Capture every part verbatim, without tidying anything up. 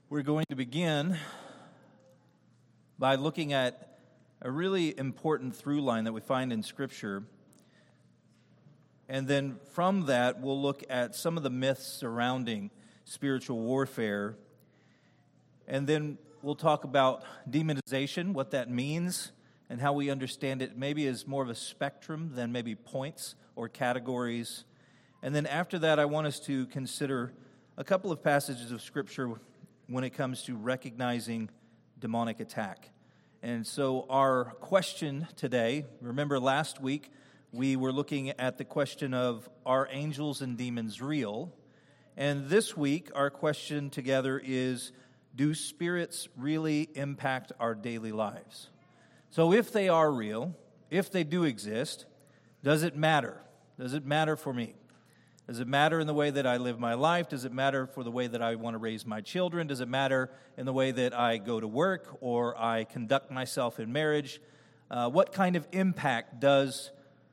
We're going to begin by looking at a really important through line that we find in Scripture. And then from that, we'll look at some of the myths surrounding spiritual warfare. And then we'll talk about demonization, what that means, and how we understand it maybe as more of a spectrum than maybe points or categories. And then after that, I want us to consider a couple of passages of Scripture when it comes to recognizing demonic attack. And so our question today, remember last week, we were looking at the question of, are angels and demons real? And this week, our question together is, do spirits really impact our daily lives? So if they are real, if they do exist, does it matter? Does it matter for me? Does it matter in the way that I live my life? Does it matter for the way that I want to raise my children? Does it matter in the way that I go to work or I conduct myself in marriage? Uh, what kind of impact does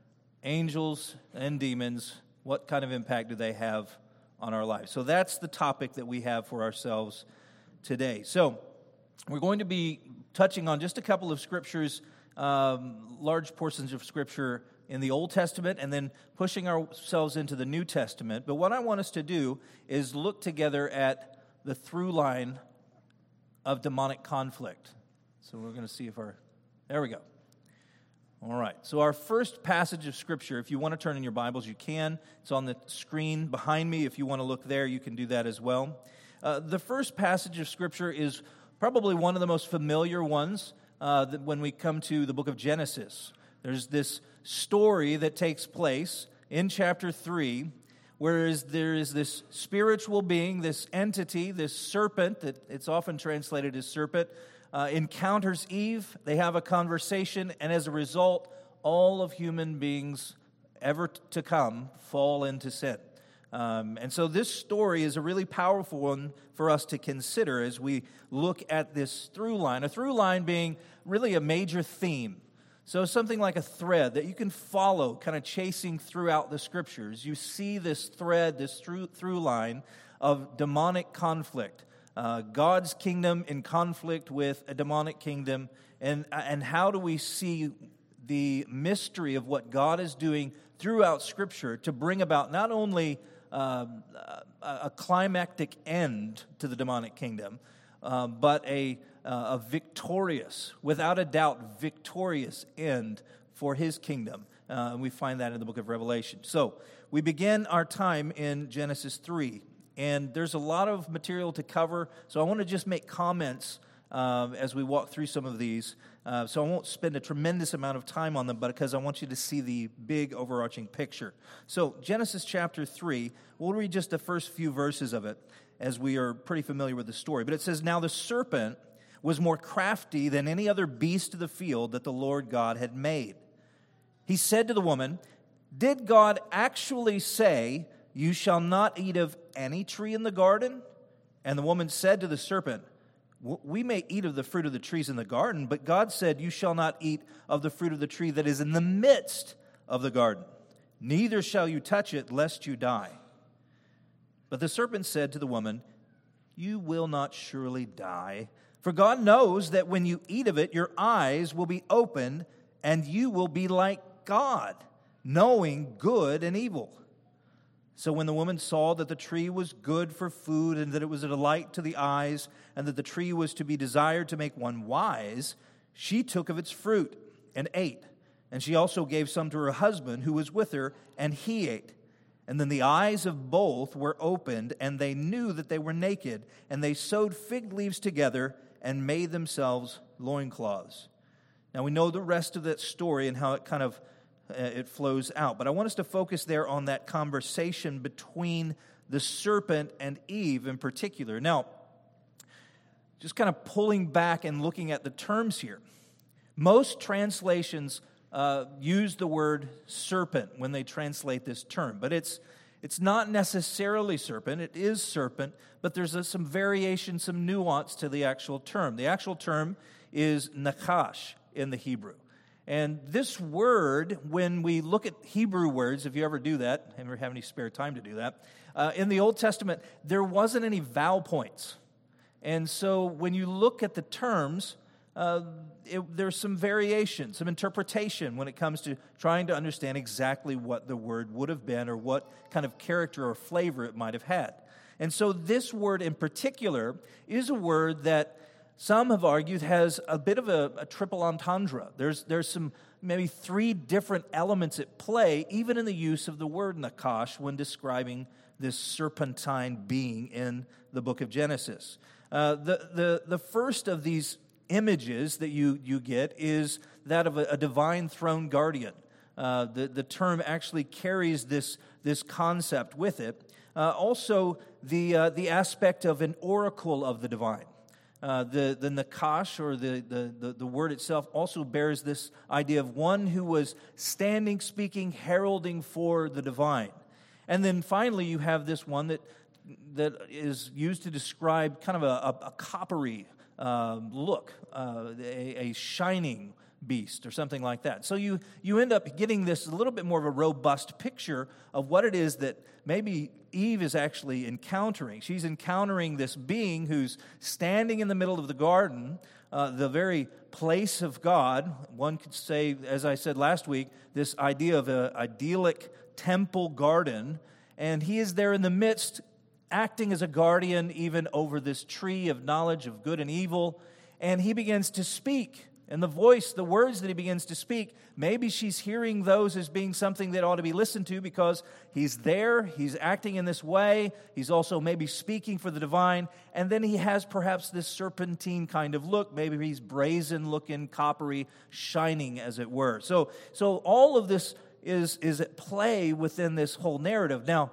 angels and demons, what kind of impact do they have on our lives? So that's the topic that we have for ourselves today. So we're going to be touching on just a couple of scriptures, um, large portions of Scripture in the Old Testament, and then pushing ourselves into the New Testament. But what I want us to do is look together at the through line of demonic conflict. So we're going to see if our, there we go. All right, so our first passage of Scripture, if you want to turn in your Bibles, you can. It's on the screen behind me. If you want to look there, you can do that as well. Uh, the first passage of Scripture is probably one of the most familiar ones uh, that when we come to the book of Genesis. There's this story that takes place in chapter three, whereas there is this spiritual being, this entity, this serpent, that it's often translated as serpent, uh, encounters Eve. They have a conversation, and as a result, all of human beings ever to come fall into sin. Um, and so this story is a really powerful one for us to consider as we look at this through line, a through line being really a major theme. So something like a thread that you can follow, kind of chasing throughout the Scriptures. You see this thread, this through, through line of demonic conflict. Uh, God's kingdom in conflict with a demonic kingdom. And, and how do we see the mystery of what God is doing throughout Scripture to bring about not only uh, a climactic end to the demonic kingdom, uh, but a Uh, a victorious, without a doubt, victorious end for His kingdom. Uh, and we find that in the book of Revelation. So we begin our time in Genesis three, and there's a lot of material to cover, so I want to just make comments uh, as we walk through some of these. Uh, so I won't spend a tremendous amount of time on them, but because I want you to see the big overarching picture. So Genesis chapter three, we'll read just the first few verses of it, as we are pretty familiar with the story. But it says, "Now the serpent was more crafty than any other beast of the field that the Lord God had made. He said to the woman, 'Did God actually say, you shall not eat of any tree in the garden?' And the woman said to the serpent, 'We may eat of the fruit of the trees in the garden, but God said, you shall not eat of the fruit of the tree that is in the midst of the garden. Neither shall you touch it, lest you die.' But the serpent said to the woman, 'You will not surely die. For God knows that when you eat of it, your eyes will be opened, and you will be like God, knowing good and evil.' So when the woman saw that the tree was good for food, and that it was a delight to the eyes, and that the tree was to be desired to make one wise, she took of its fruit and ate. And she also gave some to her husband who was with her, and he ate. And then the eyes of both were opened, and they knew that they were naked, and they sewed fig leaves together and made themselves loincloths." Now we know the rest of that story and how it kind of uh, it flows out. But I want us to focus there on that conversation between the serpent and Eve in particular. Now, just kind of pulling back and looking at the terms here. Most translations uh, use the word serpent when they translate this term, but it's It's not necessarily serpent, it is serpent, but there's a, some variation, some nuance to the actual term. The actual term is nakash in the Hebrew. And this word, when we look at Hebrew words, if you ever do that, ever have any spare time to do that, uh, in the Old Testament, there wasn't any vowel points. And so when you look at the terms, uh, it, there's some variation, some interpretation when it comes to trying to understand exactly what the word would have been or what kind of character or flavor it might have had. And so this word in particular is a word that some have argued has a bit of a, a triple entendre. There's, there's some maybe three different elements at play, even in the use of the word Nakash when describing this serpentine being in the book of Genesis. Uh, the, the, the first of these images that you, you get is that of a, a divine throne guardian. Uh, the, the term actually carries this, this concept with it. Uh, also, the, uh, the aspect of an oracle of the divine. Uh, the, the Nakash, or the, the, the, the word itself, also bears this idea of one who was standing, speaking, heralding for the divine. And then finally, you have this one that that is used to describe kind of a, a, a coppery uh, look, uh, a, a shining beast or something like that. So you, you end up getting this a little bit more of a robust picture of what it is that maybe Eve is actually encountering. She's encountering this being who's standing in the middle of the garden, uh, the very place of God. One could say, as I said last week, this idea of an idyllic temple garden, and he is there in the midst, acting as a guardian even over this tree of knowledge of good and evil, and he begins to speak. And the voice, the words that he begins to speak, maybe she's hearing those as being something that ought to be listened to because he's there, he's acting in this way, he's also maybe speaking for the divine, and then he has perhaps this serpentine kind of look, maybe he's brazen looking, coppery, shining as it were. So, so all of this is, is at play within this whole narrative. Now,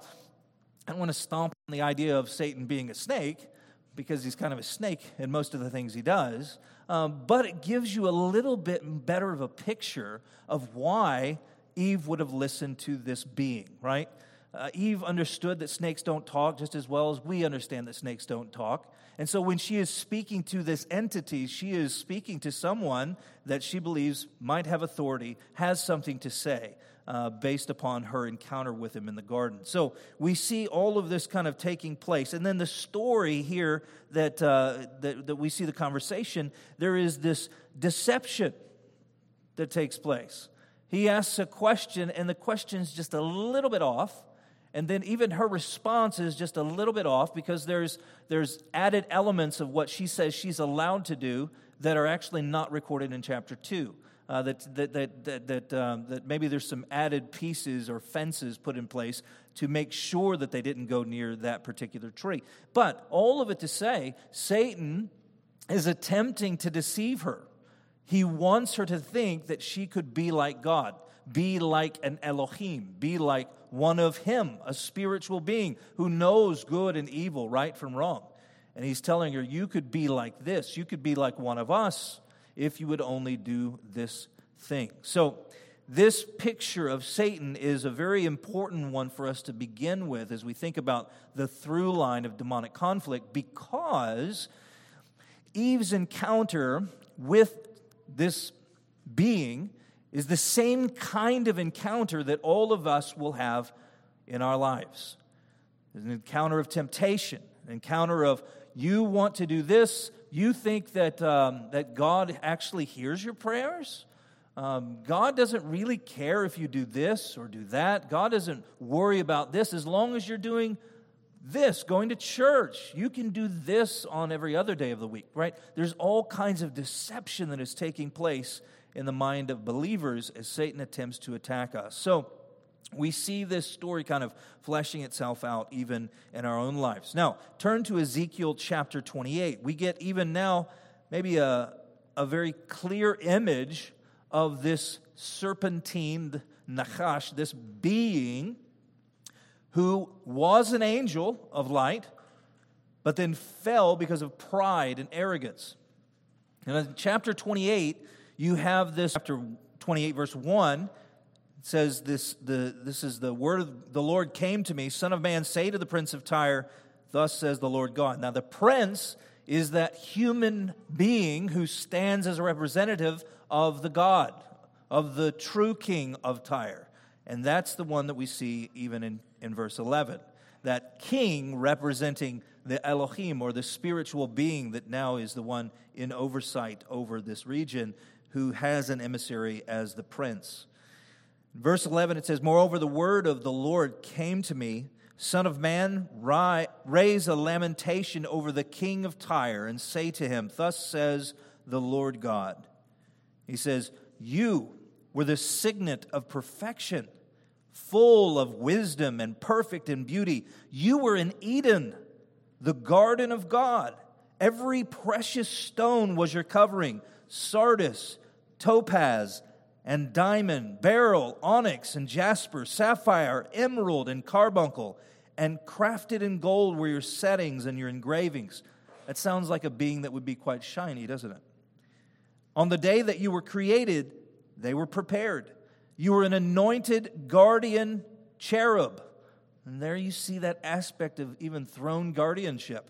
I don't want to stomp on the idea of Satan being a snake, because he's kind of a snake in most of the things he does, um, but it gives you a little bit better of a picture of why Eve would have listened to this being, right? Uh, Eve understood that snakes don't talk just as well as we understand that snakes don't talk. And so when she is speaking to this entity, she is speaking to someone that she believes might have authority, has something to say. Uh, based upon her encounter with him in the garden. So we see all of this kind of taking place. And then the story here that, uh, that, that we see the conversation, there is this deception that takes place. He asks a question, and the question's just a little bit off. And then even her response is just a little bit off because there's, there's added elements of what she says she's allowed to do that are actually not recorded in chapter two. Uh, that that that that that, um, that maybe there's some added pieces or fences put in place to make sure that they didn't go near that particular tree. But all of it to say, Satan is attempting to deceive her. He wants her to think that she could be like God, be like an Elohim, be like one of him, a spiritual being who knows good and evil, right from wrong. And he's telling her, you could be like this, you could be like one of us, if you would only do this thing. So this picture of Satan is a very important one for us to begin with as we think about the through line of demonic conflict, because Eve's encounter with this being is the same kind of encounter that all of us will have in our lives. There's an encounter of temptation, an encounter of you want to do this. You think that um, that God actually hears your prayers? Um, God doesn't really care if you do this or do that. God doesn't worry about this as long as you're doing this, going to church. You can do this on every other day of the week, right? There's all kinds of deception that is taking place in the mind of believers as Satan attempts to attack us. So we see this story kind of fleshing itself out even in our own lives. Now, turn to Ezekiel chapter twenty-eight. We get even now maybe a, a very clear image of this serpentine, Nachash, this being who was an angel of light, but then fell because of pride and arrogance. And in chapter twenty-eight, you have this, chapter twenty-eight, verse one, it says this, the, this is the word of the Lord came to me, Son of man, say to the prince of Tyre, thus says the Lord God. Now the prince is that human being who stands as a representative of the God, of the true king of Tyre. And that's the one that we see even in, in verse eleven. that king representing the Elohim, or the spiritual being that now is the one in oversight over this region, who has an emissary as the prince. Verse eleven, it says, "Moreover, the word of the Lord came to me, Son of man, ri- raise a lamentation over the king of Tyre, and say to him, Thus says the Lord God." He says, "You were the signet of perfection, full of wisdom and perfect in beauty. You were in Eden, the garden of God. Every precious stone was your covering, sardius, topaz, and diamond, beryl, onyx, and jasper, sapphire, emerald, and carbuncle, and crafted in gold were your settings and your engravings." That sounds like a being that would be quite shiny, doesn't it? "On the day that you were created, they were prepared. You were an anointed guardian cherub." And there you see that aspect of even throne guardianship.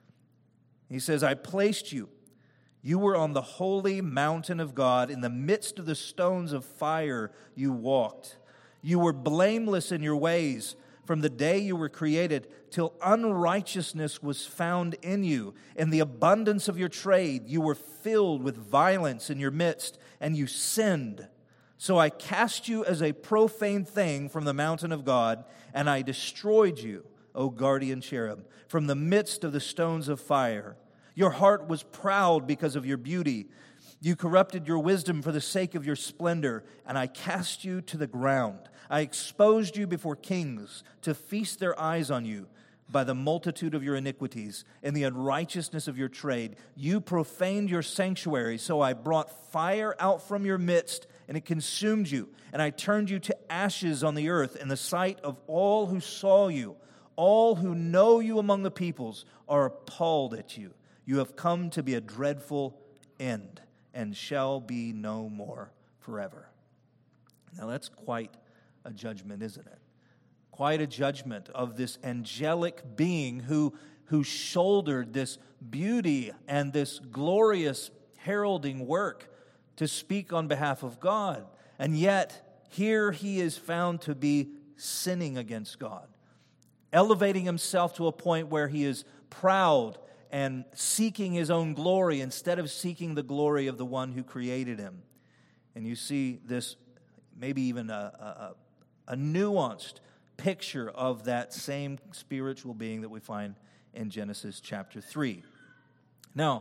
He says, "I placed you. You were on the holy mountain of God. In the midst of the stones of fire you walked. You were blameless in your ways from the day you were created till unrighteousness was found in you. In the abundance of your trade you were filled with violence in your midst, and you sinned. So I cast you as a profane thing from the mountain of God, and I destroyed you, O guardian cherub, from the midst of the stones of fire. Your heart was proud because of your beauty. You corrupted your wisdom for the sake of your splendor, and I cast you to the ground. I exposed you before kings to feast their eyes on you. By the multitude of your iniquities and the unrighteousness of your trade, you profaned your sanctuary, so I brought fire out from your midst, and it consumed you. And I turned you to ashes on the earth in the sight of all who saw you. All who know you among the peoples are appalled at you. You have come to be a dreadful end, and shall be no more forever." Now that's quite a judgment, isn't it? Quite a judgment of this angelic being who, who shouldered this beauty and this glorious heralding work to speak on behalf of God. And yet, here he is found to be sinning against God, elevating himself to a point where he is proud and seeking his own glory instead of seeking the glory of the one who created him. And you see this, maybe even a, a, a nuanced picture of that same spiritual being that we find in Genesis chapter three. Now,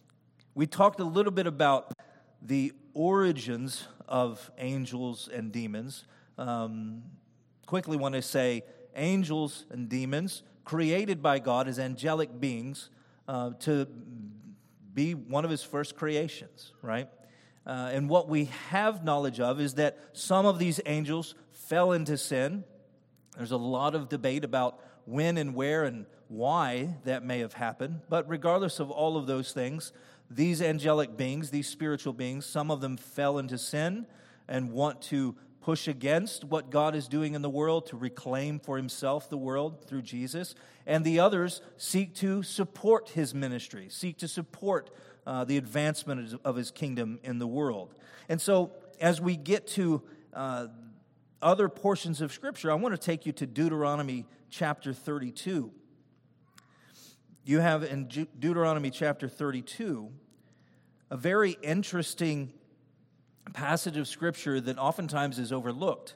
we talked a little bit about the origins of angels and demons. Um, quickly want to say angels and demons created by God as angelic beings uh, to be one of his first creations, right? Uh, and what we have knowledge of is that some of these angels fell into sin. There's a lot of debate about when and where and why that may have happened. But regardless of all of those things, these angelic beings, these spiritual beings, some of them fell into sin and want to push against what God is doing in the world to reclaim for himself the world through Jesus. And the others seek to support his ministry, seek to support uh, the advancement of his kingdom in the world. And so as we get to uh, other portions of Scripture, I want to take you to Deuteronomy chapter thirty-two. You have in Deuteronomy chapter thirty-two a very interesting passage of Scripture that oftentimes is overlooked.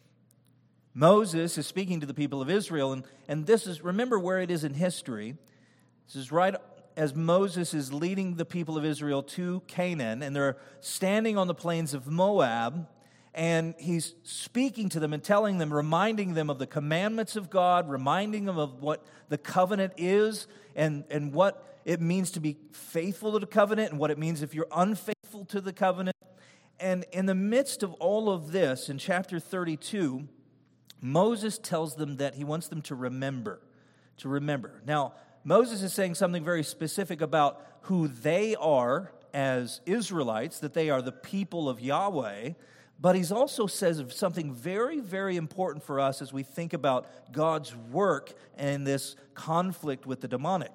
Moses is speaking to the people of Israel, and, and this is, remember where it is in history. This is right as Moses is leading the people of Israel to Canaan, and they're standing on the plains of Moab, and he's speaking to them and telling them, reminding them of the commandments of God, reminding them of what the covenant is, and, and what it means to be faithful to the covenant, and what it means if you're unfaithful to the covenant. And in the midst of all of this, in chapter thirty-two, Moses tells them that he wants them to remember, to remember. Now, Moses is saying something very specific about who they are as Israelites, that they are the people of Yahweh, but he also says something very, very important for us as we think about God's work and this conflict with the demonic.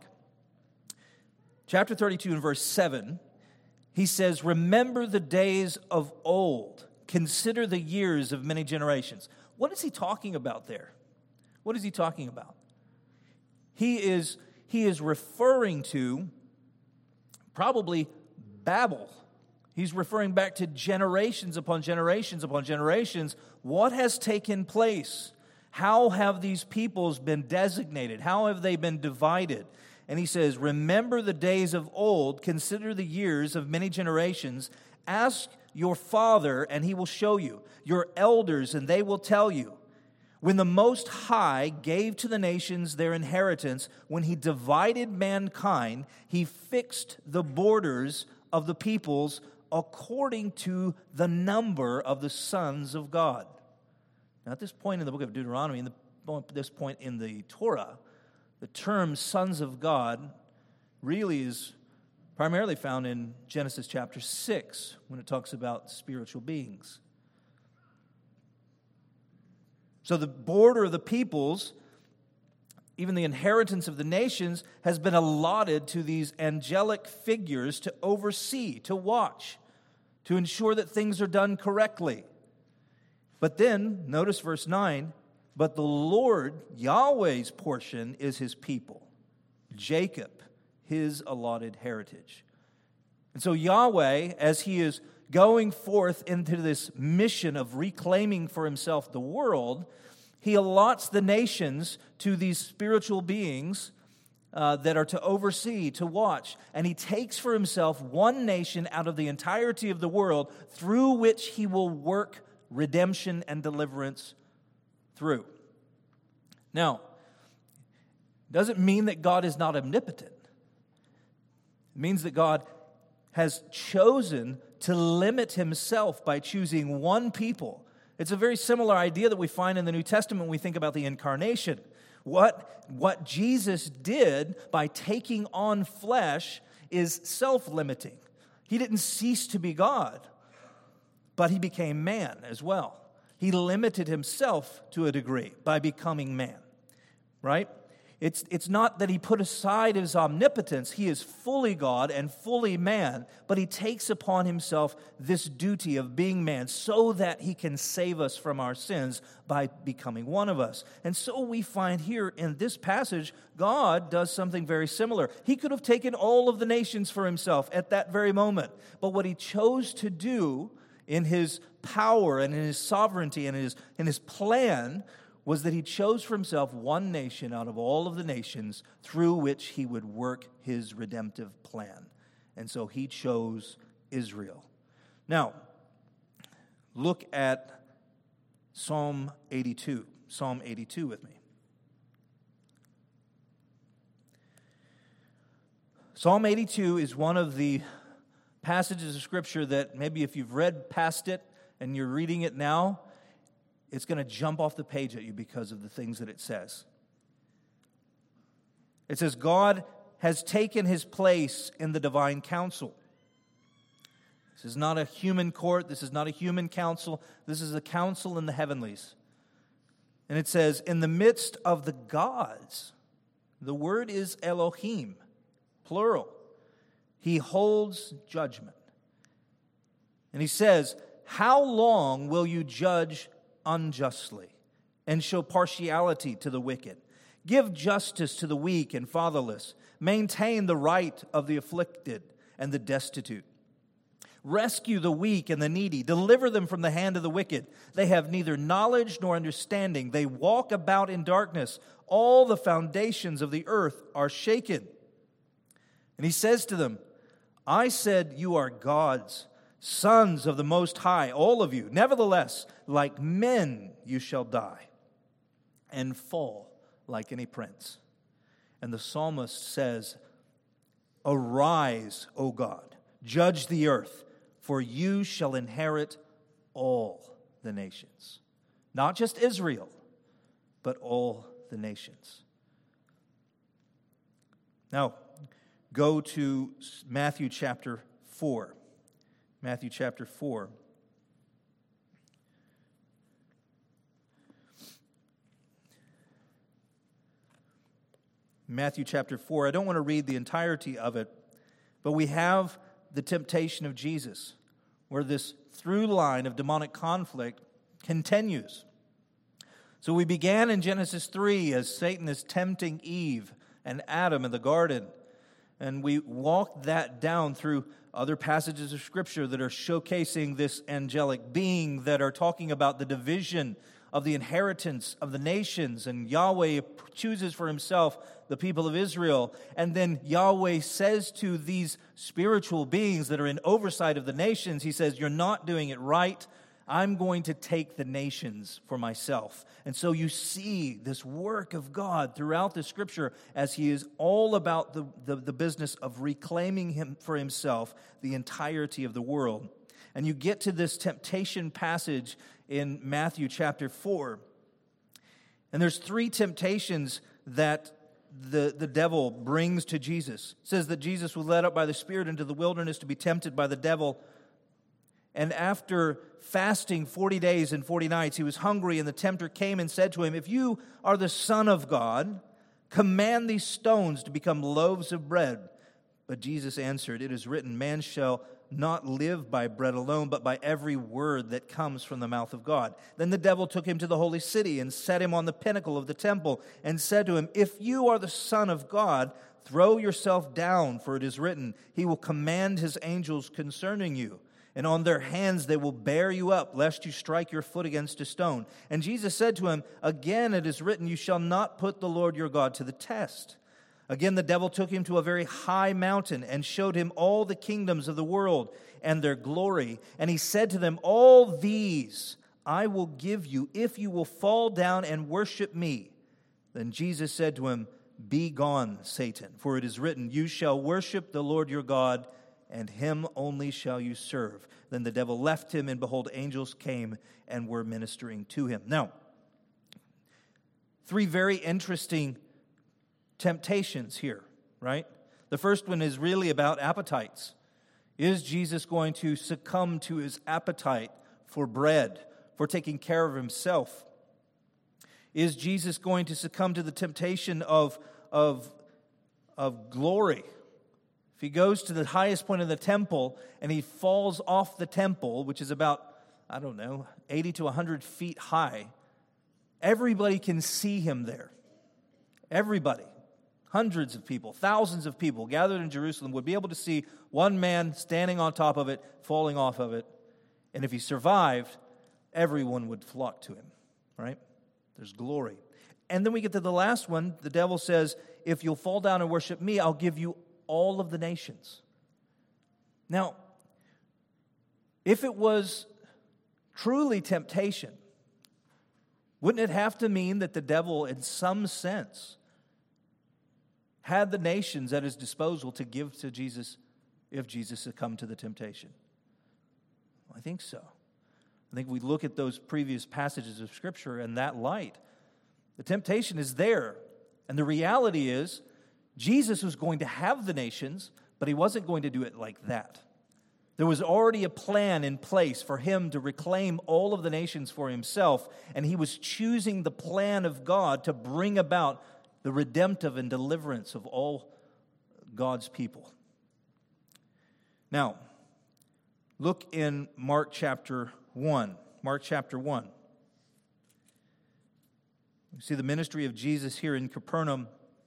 Chapter thirty-two and verse seven, he says, "Remember the days of old. Consider the years of many generations." What is he talking about there? What is he talking about? He is, he is referring to probably Babel. He's referring back to generations upon generations upon generations. What has taken place? How have these peoples been designated? How have they been divided? And he says, remember the days of old, consider the years of many generations. Ask your father, and he will show you, your elders, and they will tell you. When the Most High gave to the nations their inheritance, when he divided mankind, he fixed the borders of the peoples according to the number of the sons of God. Now, at this point in the book of Deuteronomy, and at this point in the Torah, the term sons of God really is primarily found in Genesis chapter six, when it talks about spiritual beings. So the border of the peoples, even the inheritance of the nations, has been allotted to these angelic figures to oversee, to watch, to ensure that things are done correctly. But then, notice verse nine, but the Lord, Yahweh's portion, is his people, Jacob, his allotted heritage. And so Yahweh, as he is going forth into this mission of reclaiming for himself the world, he allots the nations to these spiritual beings uh, that are to oversee, to watch. And he takes for himself one nation out of the entirety of the world through which he will work redemption and deliverance through. Now, doesn't mean that God is not omnipotent. It means that God has chosen to limit himself by choosing one people. It's a very similar idea that we find in the New Testament when we think about the incarnation. What, what Jesus did by taking on flesh is self-limiting. He didn't cease to be God, but he became man as well. He limited himself to a degree by becoming man, right? It's, it's not that he put aside his omnipotence. He is fully God and fully man, but he takes upon himself this duty of being man so that he can save us from our sins by becoming one of us. And so we find here in this passage, God does something very similar. He could have taken all of the nations for himself at that very moment, but what he chose to do in his power and in his sovereignty and in his, in his plan was that he chose for himself one nation out of all of the nations through which he would work his redemptive plan. And so he chose Israel. Now, look at Psalm eighty-two. Psalm eighty-two with me. Psalm eighty-two is one of the passages of Scripture that maybe if you've read past it and you're reading it now, it's going to jump off the page at you because of the things that it says. It says, God has taken his place in the divine council. This is not a human court. This is not a human council. This is a council in the heavenlies. And it says, in the midst of the gods, the word is Elohim, plural. He holds judgment. And he says, how long will you judge unjustly and show partiality to the wicked? Give justice to the weak and fatherless. Maintain the right of the afflicted and the destitute. Rescue the weak and the needy. Deliver them from the hand of the wicked. They have neither knowledge nor understanding. They walk about in darkness. All the foundations of the earth are shaken. And he says to them, I said you are gods, sons of the Most High, all of you. Nevertheless, like men you shall die and fall like any prince. And the psalmist says, arise, O God, judge the earth, for you shall inherit all the nations. Not just Israel, but all the nations. Now, go to Matthew chapter four. Matthew chapter four. Matthew chapter four. I don't want to read the entirety of it, but we have the temptation of Jesus, where this through line of demonic conflict continues. So we began in Genesis three as Satan is tempting Eve and Adam in the garden. And we walked that down through other passages of Scripture that are showcasing this angelic being, that are talking about the division of the inheritance of the nations. And Yahweh chooses for himself the people of Israel. And then Yahweh says to these spiritual beings that are in oversight of the nations, he says, you're not doing it right. I'm going to take the nations for myself. And so you see this work of God throughout the Scripture as he is all about the, the, the business of reclaiming him for himself the entirety of the world. And you get to this temptation passage in Matthew chapter four. And there's three temptations that the, the devil brings to Jesus. It says that Jesus was led up by the Spirit into the wilderness to be tempted by the devil. And after fasting forty days and forty nights, he was hungry, and the tempter came and said to him, if you are the Son of God, command these stones to become loaves of bread. But Jesus answered, it is written, man shall not live by bread alone, but by every word that comes from the mouth of God. Then the devil took him to the holy city and set him on the pinnacle of the temple and said to him, if you are the Son of God, throw yourself down, for it is written, he will command his angels concerning you, and on their hands they will bear you up, lest you strike your foot against a stone. And Jesus said to him, again it is written, you shall not put the Lord your God to the test. Again the devil took him to a very high mountain and showed him all the kingdoms of the world and their glory. And he said to them, all these I will give you if you will fall down and worship me. Then Jesus said to him, be gone, Satan, for it is written, you shall worship the Lord your God, and him only shall you serve. Then the devil left him, and behold, angels came and were ministering to him. Now, three very interesting temptations here, right? The first one is really about appetites. Is Jesus going to succumb to his appetite for bread, for taking care of himself? Is Jesus going to succumb to the temptation of, of, of glory? If he goes to the highest point of the temple and he falls off the temple, which is about, I don't know, eighty to one hundred feet high, everybody can see him there. Everybody. Hundreds of people, thousands of people gathered in Jerusalem would be able to see one man standing on top of it, falling off of it. And if he survived, everyone would flock to him, right? There's glory. And then we get to the last one. The devil says, if you'll fall down and worship me, I'll give you all of the nations. Now, if it was truly temptation, wouldn't it have to mean that the devil, in some sense, had the nations at his disposal to give to Jesus if Jesus succumbed to the temptation? I think so. I think we look at those previous passages of Scripture in that light. The temptation is there, and the reality is Jesus was going to have the nations, but he wasn't going to do it like that. There was already a plan in place for him to reclaim all of the nations for himself, and he was choosing the plan of God to bring about the redemptive and deliverance of all God's people. Now, look in Mark chapter one. Mark chapter one. You see the ministry of Jesus here in Capernaum.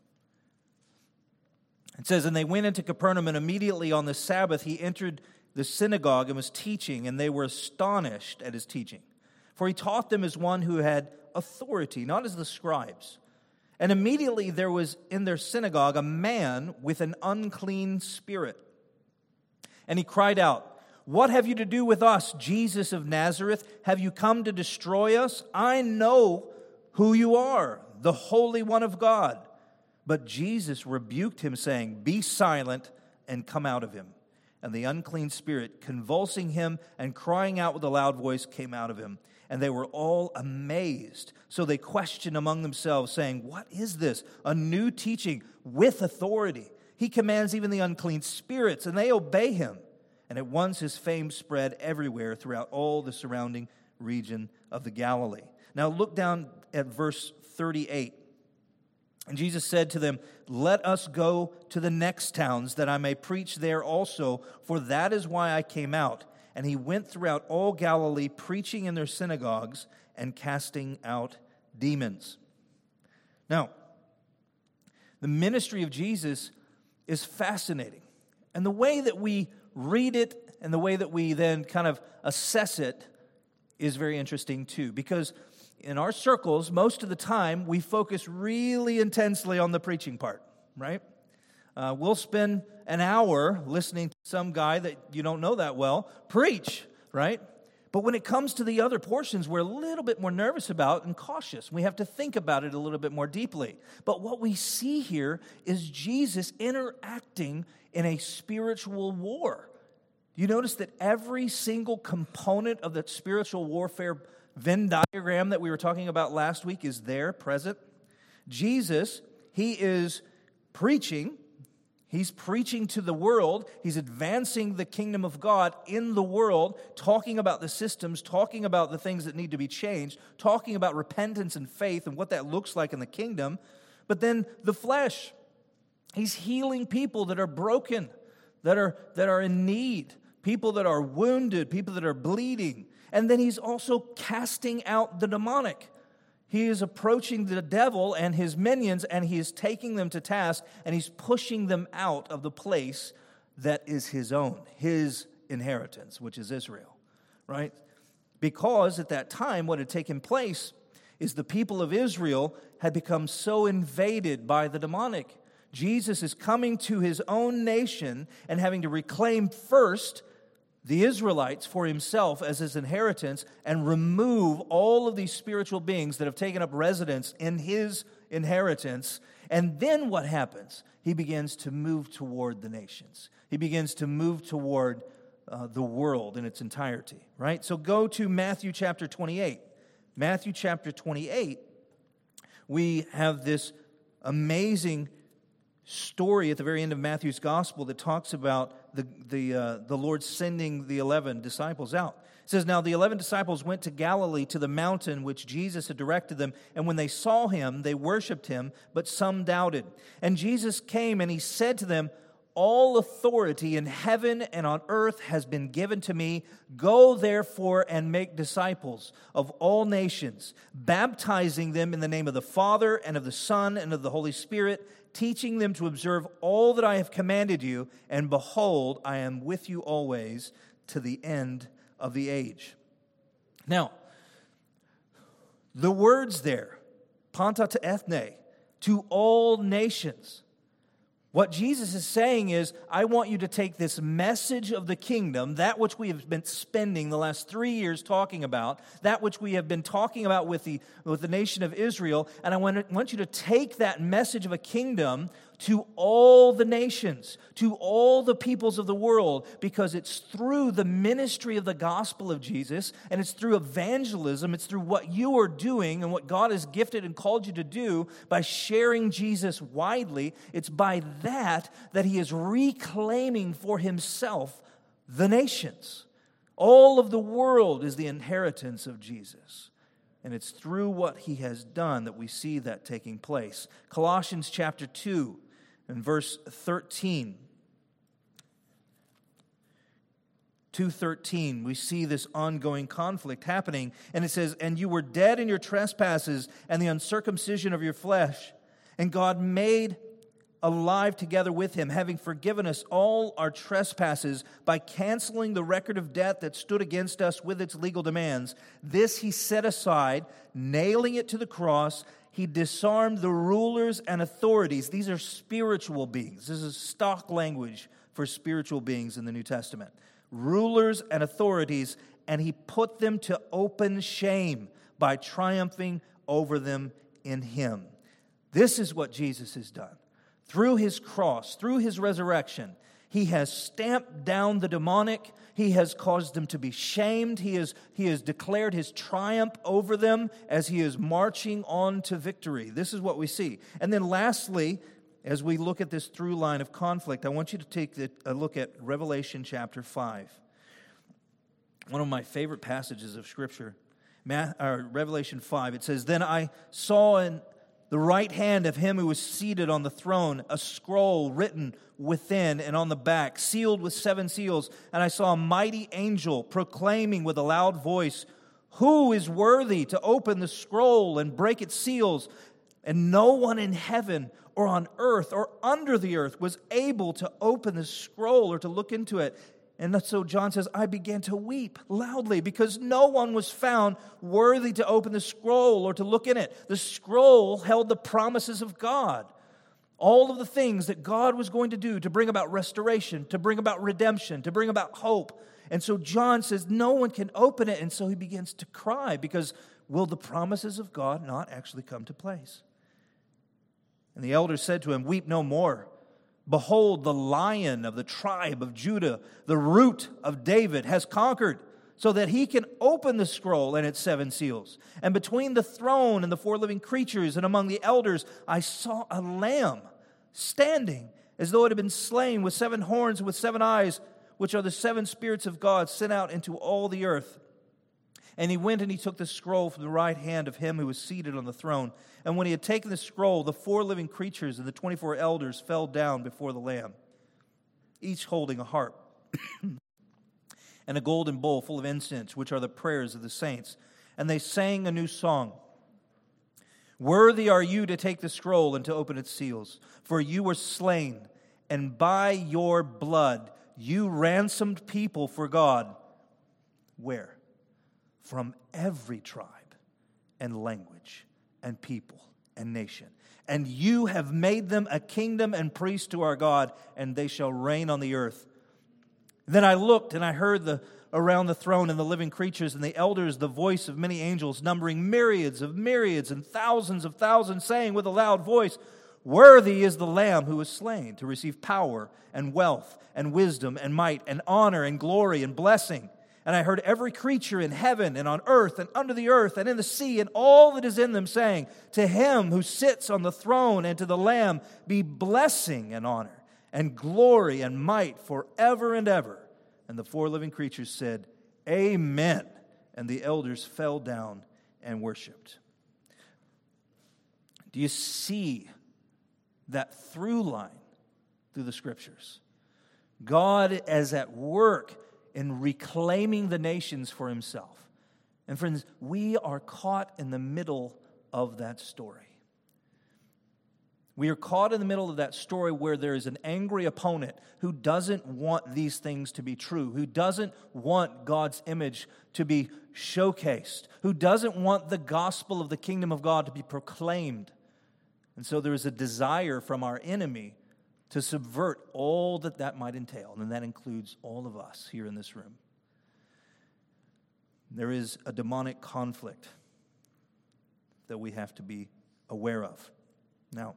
It says, and they went into Capernaum, and immediately on the Sabbath he entered the synagogue and was teaching, and they were astonished at his teaching. For he taught them as one who had authority, not as the scribes. And immediately there was in their synagogue a man with an unclean spirit. And he cried out, what have you to do with us, Jesus of Nazareth? Have you come to destroy us? I know who you are, the Holy One of God. But Jesus rebuked him, saying, be silent and come out of him. And the unclean spirit, convulsing him and crying out with a loud voice, came out of him. And they were all amazed. So they questioned among themselves, saying, what is this? A new teaching with authority. He commands even the unclean spirits, and they obey him. And at once his fame spread everywhere throughout all the surrounding region of the Galilee. Now look down at verse thirty-eight. And Jesus said to them, let us go to the next towns, that I may preach there also, for that is why I came out. And he went throughout all Galilee, preaching in their synagogues and casting out demons. Now, the ministry of Jesus is fascinating. And the way that we read it and the way that we then kind of assess it is very interesting too. Because in our circles, most of the time, we focus really intensely on the preaching part, right? Uh, we'll spend an hour listening to some guy that you don't know that well preach, right? But when it comes to the other portions, we're a little bit more nervous about and cautious. We have to think about it a little bit more deeply. But what we see here is Jesus interacting in a spiritual war. You notice that every single component of that spiritual warfare Venn diagram that we were talking about last week is there, present. Jesus, he is preaching. He's preaching to the world. He's advancing the kingdom of God in the world, talking about the systems, talking about the things that need to be changed, talking about repentance and faith and what that looks like in the kingdom. But then the flesh, he's healing people that are broken, that are, that are in need, people that are wounded, people that are bleeding. And then he's also casting out the demonic. He is approaching the devil and his minions, and he is taking them to task, and he's pushing them out of the place that is his own, his inheritance, which is Israel, right? Because at that time, what had taken place is the people of Israel had become so invaded by the demonic. Jesus is coming to his own nation and having to reclaim first the Israelites for himself as his inheritance and remove all of these spiritual beings that have taken up residence in his inheritance. And then what happens? He begins to move toward the nations. He begins to move toward uh, the world in its entirety, right? So go to Matthew chapter twenty-eight. Matthew chapter twenty-eight, we have this amazing story at the very end of Matthew's gospel that talks about the the uh, the Lord sending the eleven disciples out. It says, "Now the eleven disciples went to Galilee to the mountain which Jesus had directed them, and when they saw him, they worshipped him, but some doubted. And Jesus came and he said to them, 'All authority in heaven and on earth has been given to me. Go therefore and make disciples of all nations, baptizing them in the name of the Father and of the Son and of the Holy Spirit, teaching them to observe all that I have commanded you, and behold, I am with you always to the end of the age.'" Now, the words there, panta to ethne, to all nations. What Jesus is saying is, I want you to take this message of the kingdom, that which we have been spending the last three years talking about, that which we have been talking about with the, with the nation of Israel, and I want, want you to take that message of a kingdom to all the nations, to all the peoples of the world, because it's through the ministry of the gospel of Jesus, and it's through evangelism, it's through what you are doing and what God has gifted and called you to do by sharing Jesus widely. It's by that that he is reclaiming for himself the nations. All of the world is the inheritance of Jesus. And it's through what he has done that we see that taking place. Colossians chapter two and verse thirteen. two thirteen, we see this ongoing conflict happening. And it says, "And you were dead in your trespasses and the uncircumcision of your flesh. And God made alive together with him, having forgiven us all our trespasses by canceling the record of debt that stood against us with its legal demands. This he set aside, nailing it to the cross. He disarmed the rulers and authorities." These are spiritual beings. This is stock language for spiritual beings in the New Testament. Rulers and authorities, and he put them to open shame by triumphing over them in him. This is what Jesus has done. Through his cross, through his resurrection, he has stamped down the demonic. He has caused them to be shamed. He has, he has declared his triumph over them as he is marching on to victory. This is what we see. And then lastly, as we look at this through line of conflict, I want you to take a look at Revelation chapter five. One of my favorite passages of Scripture. Revelation five, it says, "Then I saw in the right hand of him who was seated on the throne a scroll written within and on the back, sealed with seven seals. And I saw a mighty angel proclaiming with a loud voice, 'Who is worthy to open the scroll and break its seals?' And no one in heaven or on earth or under the earth was able to open the scroll or to look into it. And so John says, I began to weep loudly because no one was found worthy to open the scroll or to look in it. The scroll held the promises of God. All of the things that God was going to do to bring about restoration, to bring about redemption, to bring about hope. And so John says no one can open it. And so he begins to cry because will the promises of God not actually come to place? And the elders said to him, weep no more. Behold, the Lion of the tribe of Judah, the Root of David, has conquered, so that he can open the scroll and its seven seals. And between the throne and the four living creatures and among the elders, I saw a lamb standing as though it had been slain, with seven horns and with seven eyes, which are the seven spirits of God sent out into all the earth. And he went and he took the scroll from the right hand of him who was seated on the throne. And when he had taken the scroll, the four living creatures and the twenty-four elders fell down before the Lamb, each holding a harp and a golden bowl full of incense, which are the prayers of the saints. And they sang a new song. Worthy are you to take the scroll and to open its seals, for you were slain, and by your blood you ransomed people for God. Where? From every tribe and language and people and nation. And you have made them a kingdom and priests to our God, and they shall reign on the earth. Then I looked, and I heard the around the throne and the living creatures and the elders the voice of many angels, numbering myriads of myriads and thousands of thousands, saying with a loud voice, worthy is the Lamb who was slain to receive power and wealth and wisdom and might and honor and glory and blessing. And I heard every creature in heaven and on earth and under the earth and in the sea and all that is in them saying, to him who sits on the throne and to the Lamb be blessing and honor and glory and might forever and ever. And the four living creatures said, Amen. And the elders fell down and worshiped. Do you see that through line through the Scriptures? God is at work in reclaiming the nations for himself. And friends, we are caught in the middle of that story. We are caught in the middle of that story where there is an angry opponent who doesn't want these things to be true, who doesn't want God's image to be showcased, who doesn't want the gospel of the kingdom of God to be proclaimed. And so there is a desire from our enemy to subvert all that that might entail, and that includes all of us here in this room. There is a demonic conflict that we have to be aware of. Now,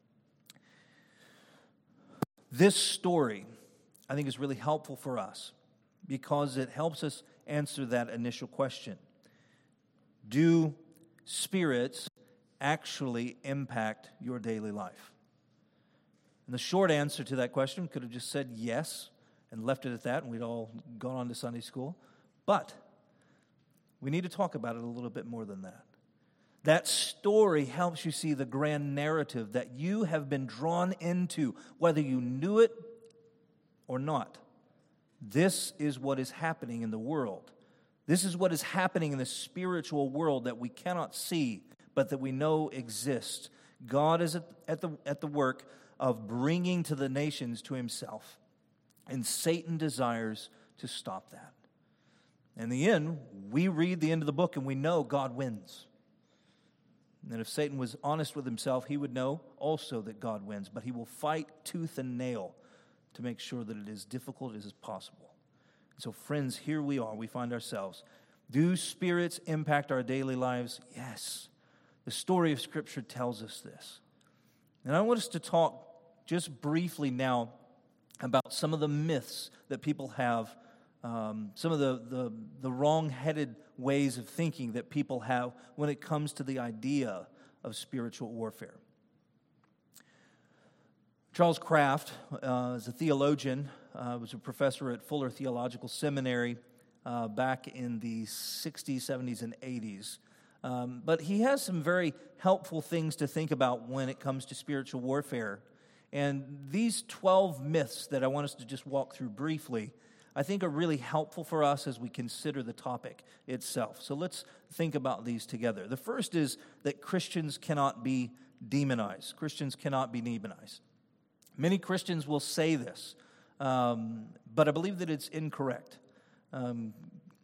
this story, I think, is really helpful for us because it helps us answer that initial question. Do spirits actually impact your daily life? And the short answer to that question could have just said yes and left it at that, and we'd all gone on to Sunday school. But we need to talk about it a little bit more than that. That story helps you see the grand narrative that you have been drawn into, whether you knew it or not. This is what is happening in the world. This is what is happening in the spiritual world that we cannot see, but that we know exists. God is at the, at the work of bringing to the nations to himself, and Satan desires to stop that. In the end, we read the end of the book and we know God wins. And if Satan was honest with himself, he would know also that God wins, but he will fight tooth and nail to make sure that it is difficult as possible. So friends, here we are, we find ourselves. Do spirits impact our daily lives? Yes. The story of Scripture tells us this. And I want us to talk just briefly now about some of the myths that people have, um, some of the, the, the wrong-headed ways of thinking that people have when it comes to the idea of spiritual warfare. Charles Kraft uh, is a theologian, uh, was a professor at Fuller Theological Seminary uh, back in the sixties, seventies, and eighties. Um, but he has some very helpful things to think about when it comes to spiritual warfare. And these twelve myths that I want us to just walk through briefly, I think are really helpful for us as we consider the topic itself. So let's think about these together. The first is that Christians cannot be demonized. Christians cannot be demonized. Many Christians will say this, um, but I believe that it's incorrect. Um,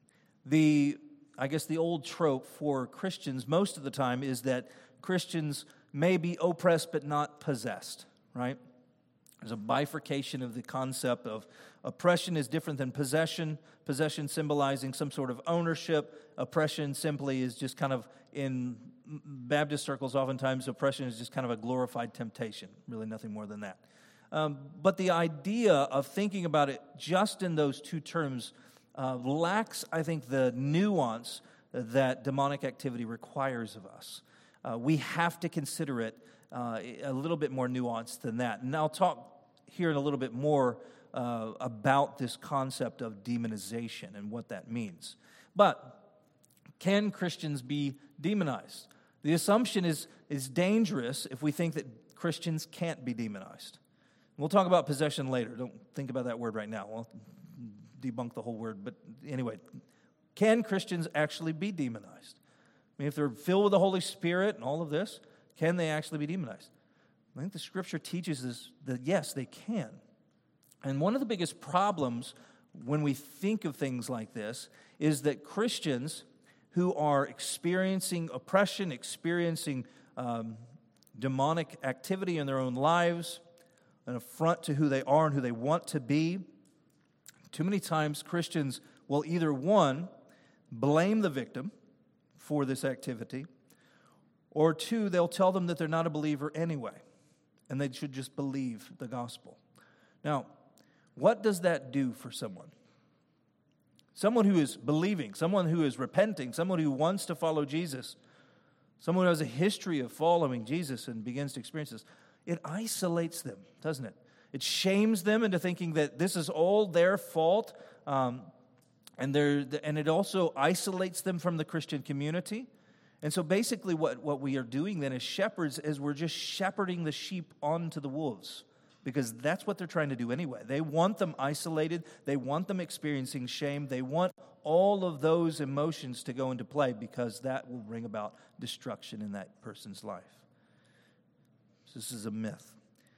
the, I guess the old trope for Christians most of the time is that Christians may be oppressed but not possessed, right? There's a bifurcation of the concept of oppression is different than possession. Possession symbolizing some sort of ownership. Oppression simply is just kind of, in Baptist circles, oftentimes oppression is just kind of a glorified temptation. Really nothing more than that. Um, but the idea of thinking about it just in those two terms uh, lacks, I think, the nuance that demonic activity requires of us. Uh, we have to consider it uh, a little bit more nuanced than that. And I'll talk here in a little bit more uh, about this concept of demonization and what that means. But can Christians be demonized? The assumption is, is dangerous if we think that Christians can't be demonized. We'll talk about possession later. Don't think about that word right now. We'll debunk the whole word. But anyway, can Christians actually be demonized? I mean, if they're filled with the Holy Spirit and all of this, can they actually be demonized? I think the Scripture teaches us that yes, they can. And one of the biggest problems when we think of things like this is that Christians who are experiencing oppression, experiencing um, demonic activity in their own lives, an affront to who they are and who they want to be, too many times Christians will either, one, blame the victim for this activity, or two, they'll tell them that they're not a believer anyway, and they should just believe the gospel. Now, what does that do for someone? Someone who is believing, someone who is repenting, someone who wants to follow Jesus, someone who has a history of following Jesus and begins to experience this, it isolates them, doesn't it? It shames them into thinking that this is all their fault, um, and they're, and it also isolates them from the Christian community. And so basically what, what we are doing then as shepherds is we're just shepherding the sheep onto the wolves, because that's what they're trying to do anyway. They want them isolated. They want them experiencing shame. They want all of those emotions to go into play, because that will bring about destruction in that person's life. So this is a myth.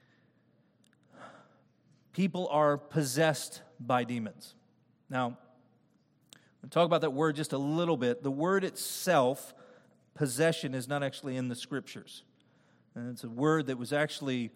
People are possessed by demons. Now, we'll talk about that word just a little bit. The word itself, possession, is not actually in the Scriptures. And it's a word that was actually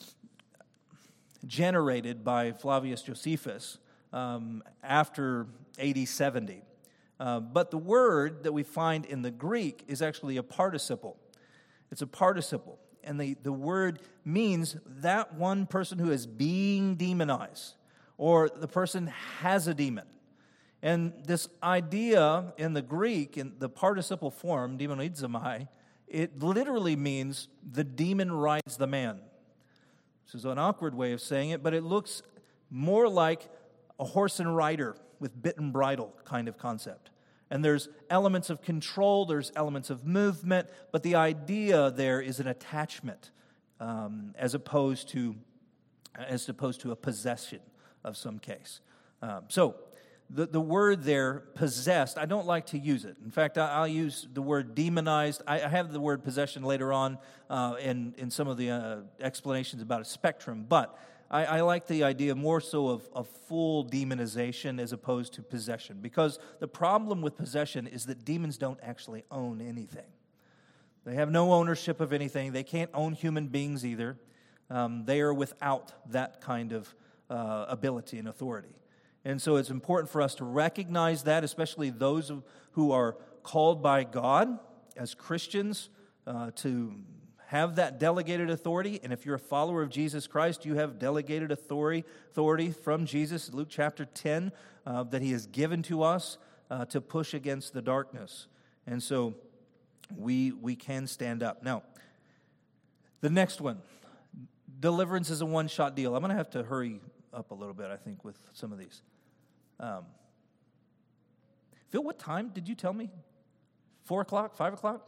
generated by Flavius Josephus um, after A D seventy. Uh, but the word that we find in the Greek is actually a participle. It's a participle. And the, the word means that one person who is being demonized, or the person has a demon. And this idea in the Greek, in the participle form, demonizomai, it literally means the demon rides the man. This is an awkward way of saying it, but it looks more like a horse and rider with bit and bridle kind of concept. And there's elements of control, there's elements of movement, but the idea there is an attachment um, as opposed to as opposed to a possession of some case. Um, so the, the word there, possessed, I don't like to use it. In fact, I, I'll use the word demonized. I, I have the word possession later on uh, in, in some of the uh, explanations about a spectrum, but I, I like the idea more so of, of full demonization as opposed to possession, because the problem with possession is that demons don't actually own anything. They have no ownership of anything. They can't own human beings either. Um, they are without that kind of uh, ability and authority. And so it's important for us to recognize that, especially those who are called by God as Christians uh, to have that delegated authority. And if you're a follower of Jesus Christ, you have delegated authority authority from Jesus, Luke chapter ten, uh, that He has given to us uh, to push against the darkness. And so we we can stand up. Now, the next one, deliverance is a one-shot deal. I'm going to have to hurry up a little bit, I think, with some of these. Um, Phil, what time did you tell me? Four o'clock? Five o'clock?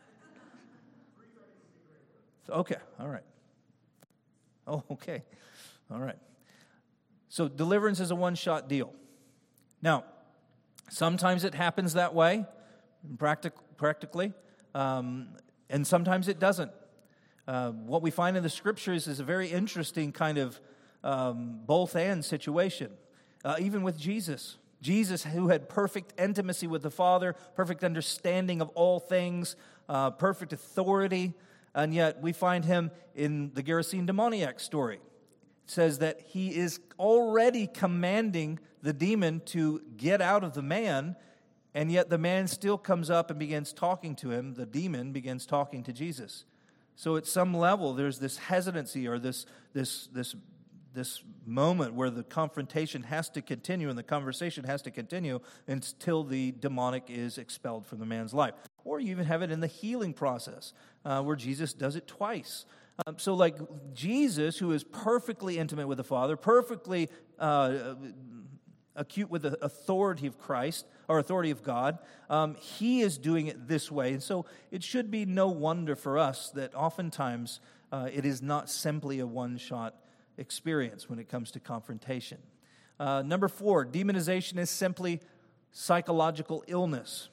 Okay, all right. Oh, okay. All right. So deliverance is a one-shot deal. Now, sometimes it happens that way, practic- practically, um, and sometimes it doesn't. Uh, what we find in the Scriptures is a very interesting kind of um, both-and situation, uh, even with Jesus. Jesus, who had perfect intimacy with the Father, perfect understanding of all things, uh, perfect authority, and yet we find him in the Gerasene demoniac story. It says that he is already commanding the demon to get out of the man, and yet the man still comes up and begins talking to him. The demon begins talking to Jesus. So at some level, there's this hesitancy or this this this this moment where the confrontation has to continue and the conversation has to continue until the demonic is expelled from the man's life. Or you even have it in the healing process, uh, where Jesus does it twice. Um, so like Jesus, who is perfectly intimate with the Father, perfectly uh, acute with the authority of Christ, or authority of God, um, he is doing it this way. And so it should be no wonder for us that oftentimes uh, it is not simply a one-shot experience when it comes to confrontation. Uh, number four, demonization is simply psychological illness.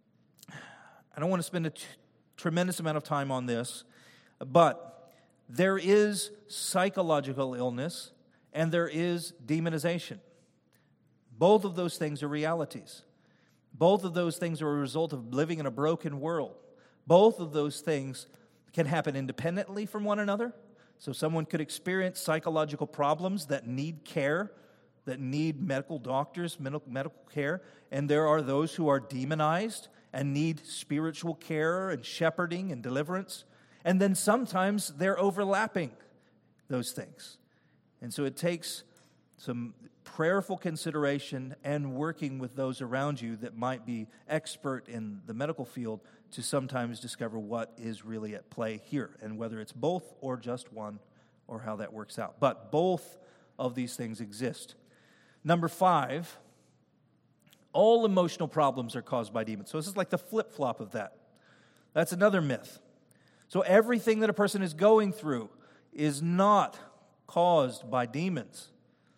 I don't want to spend a t- tremendous amount of time on this, but there is psychological illness and there is demonization. Both of those things are realities. Both of those things are a result of living in a broken world. Both of those things can happen independently from one another. So someone could experience psychological problems that need care, that need medical doctors, medical care, and there are those who are demonized and need spiritual care and shepherding and deliverance. And then sometimes they're overlapping those things. And so it takes some prayerful consideration and working with those around you that might be expert in the medical field to sometimes discover what is really at play here and whether it's both or just one or how that works out. But both of these things exist. Number five, all emotional problems are caused by demons. So this is like the flip-flop of that. That's another myth. So everything that a person is going through is not caused by demons.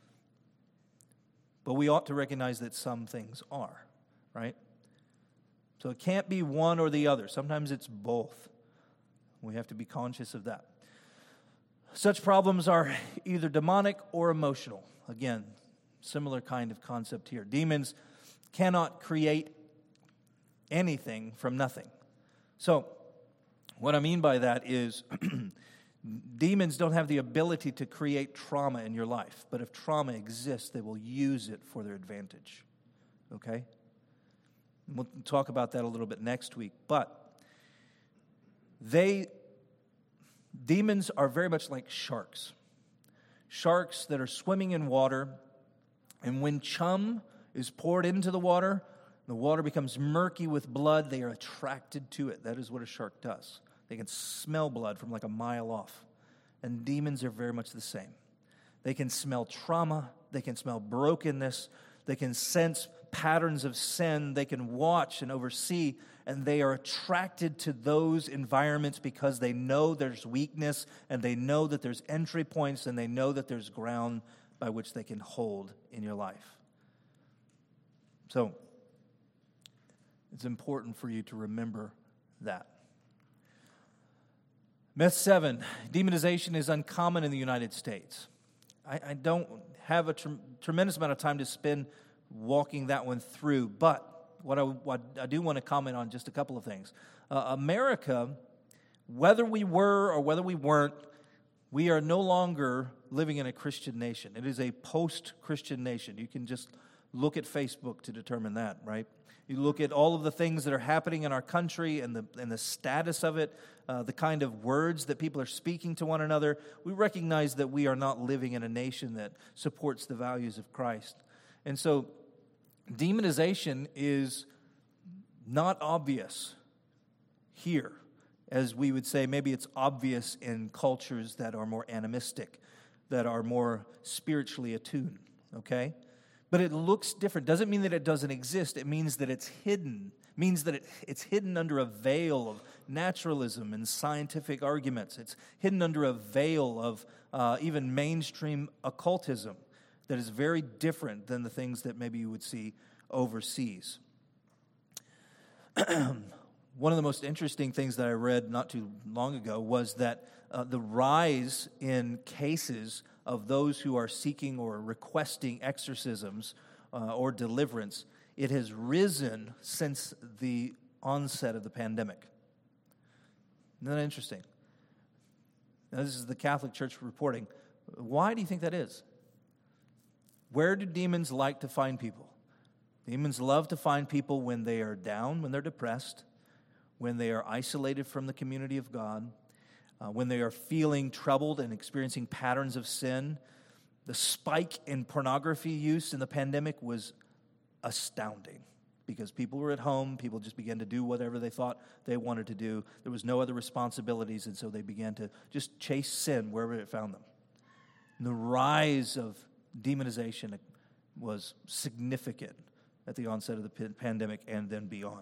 But we ought to recognize that some things are, right? So it can't be one or the other. Sometimes it's both. We have to be conscious of that. Such problems are either demonic or emotional. Again, similar kind of concept here. Demons cannot create anything from nothing. So what I mean by that is demons don't have the ability to create trauma in your life, but if trauma exists, they will use it for their advantage. Okay? We'll talk about that a little bit next week. But they, demons are very much like sharks. Sharks that are swimming in water, and when chum is poured into the water, the water becomes murky with blood, they are attracted to it. That is what a shark does. They can smell blood from like a mile off. And demons are very much the same. They can smell trauma. They can smell brokenness. They can sense patterns of sin. They can watch and oversee. And they are attracted to those environments because they know there's weakness and they know that there's entry points and they know that there's ground by which they can hold in your life. So, it's important for you to remember that. Myth seven, demonization is uncommon in the United States. I, I don't have a tr- tremendous amount of time to spend walking that one through, but what I, what I do want to comment on just a couple of things. Uh, America, whether we were or whether we weren't, we are no longer living in a Christian nation. It is a post-Christian nation. You can just look at Facebook to determine that, right? You look at all of the things that are happening in our country and the and the status of it, uh, the kind of words that people are speaking to one another. We recognize that we are not living in a nation that supports the values of Christ. And so demonization is not obvious here, as we would say maybe it's obvious in cultures that are more animistic, that are more spiritually attuned, okay? But it looks different. Doesn't mean that it doesn't exist. It means that it's hidden. It means that it, it's hidden under a veil of naturalism and scientific arguments. It's hidden under a veil of uh, even mainstream occultism that is very different than the things that maybe you would see overseas. one of the most interesting things that I read not too long ago was that uh, the rise in cases of those who are seeking or requesting exorcisms uh, or deliverance, it has risen since the onset of the pandemic. Isn't that interesting? Now, this is the Catholic Church reporting. Why do you think that is? Where do demons like to find people? Demons love to find people when they are down, when they're depressed, when they are isolated from the community of God, uh, when they are feeling troubled and experiencing patterns of sin. The spike in pornography use in the pandemic was astounding because people were at home. People just began to do whatever they thought they wanted to do. There was no other responsibilities, and so they began to just chase sin wherever it found them. And the rise of demonization was significant at the onset of the pandemic and then beyond.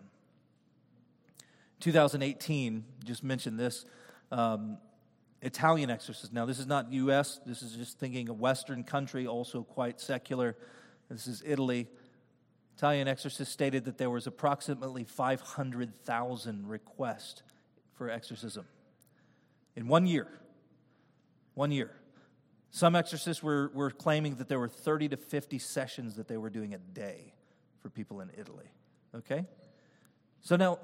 twenty eighteen, just mentioned this, um, Italian exorcist. Now, this is not U S, this is just thinking a Western country, also quite secular. This is Italy. Italian exorcist stated that there was approximately five hundred thousand requests for exorcism in one year. One year. Some exorcists were, were claiming that there were thirty to fifty sessions that they were doing a day for people in Italy. Okay? So now,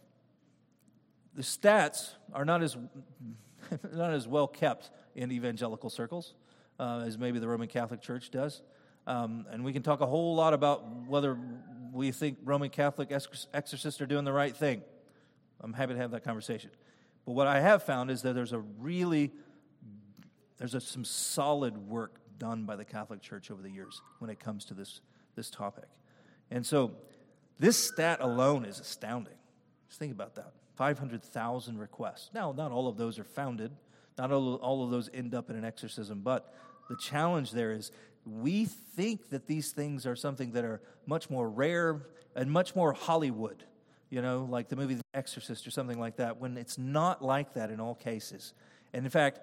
the stats are not as not as well kept in evangelical circles uh, as maybe the Roman Catholic Church does. Um, and we can talk a whole lot about whether we think Roman Catholic exorcists are doing the right thing. I'm happy to have that conversation. But what I have found is that there's a really, there's a, some solid work done by the Catholic Church over the years when it comes to this, this topic. And so this stat alone is astounding. Just think about that. five hundred thousand requests. Now, not all of those are founded. Not all, all of those end up in an exorcism. But the challenge there is we think that these things are something that are much more rare and much more Hollywood, you know, like the movie The Exorcist or something like that, when it's not like that in all cases. And in fact,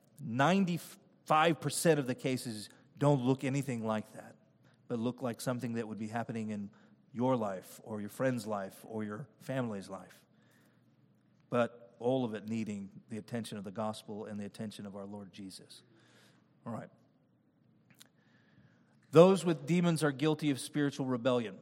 ninety-five percent of the cases don't look anything like that, but look like something that would be happening in your life or your friend's life or your family's life. But all of it needing the attention of the gospel and the attention of our Lord Jesus. All right. Those with demons are guilty of spiritual rebellion.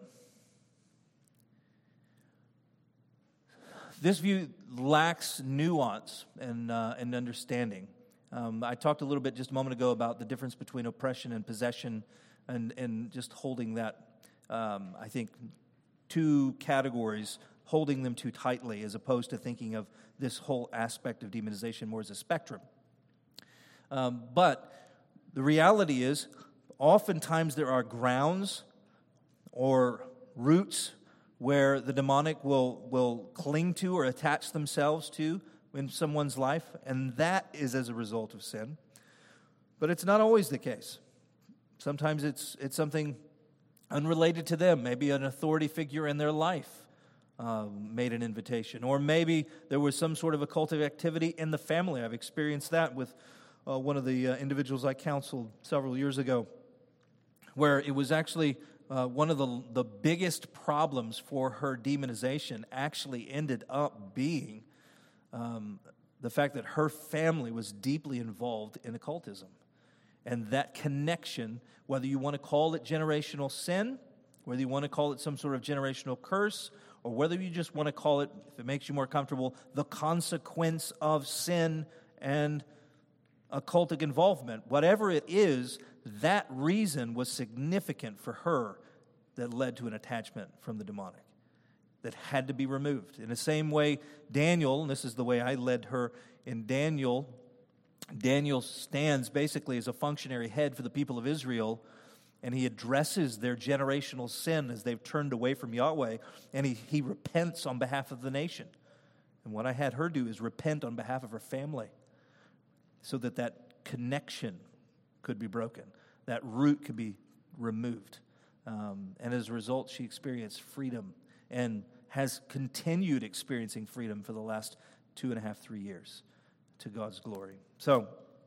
This view lacks nuance and, uh, and understanding. Um, I talked a little bit just a moment ago about the difference between oppression and possession and, and just holding that, um, I think, two categories, holding them too tightly as opposed to thinking of this whole aspect of demonization more as a spectrum. Um, but the reality is, oftentimes there are grounds or roots where the demonic will, will cling to or attach themselves to in someone's life, and that is as a result of sin. But it's not always the case. Sometimes it's it's something unrelated to them. Maybe an authority figure in their life uh, made an invitation. Or maybe there was some sort of occultic activity in the family. I've experienced that with uh, one of the uh, individuals I counseled several years ago, where it was actually uh, one of the, the biggest problems for her demonization actually ended up being um, the fact that her family was deeply involved in occultism. And that connection, whether you want to call it generational sin, whether you want to call it some sort of generational curse, or whether you just want to call it, if it makes you more comfortable, the consequence of sin and occultic involvement, whatever it is, that reason was significant for her that led to an attachment from the demonic that had to be removed. In the same way, Daniel, and this is the way I led her in Daniel, Daniel stands basically as a functionary head for the people of Israel, and he addresses their generational sin as they've turned away from Yahweh, and he, he repents on behalf of the nation. And what I had her do is repent on behalf of her family so that that connection could be broken, that root could be removed. Um, and as a result, she experienced freedom and has continued experiencing freedom for the last two and a half, three years to God's glory. So,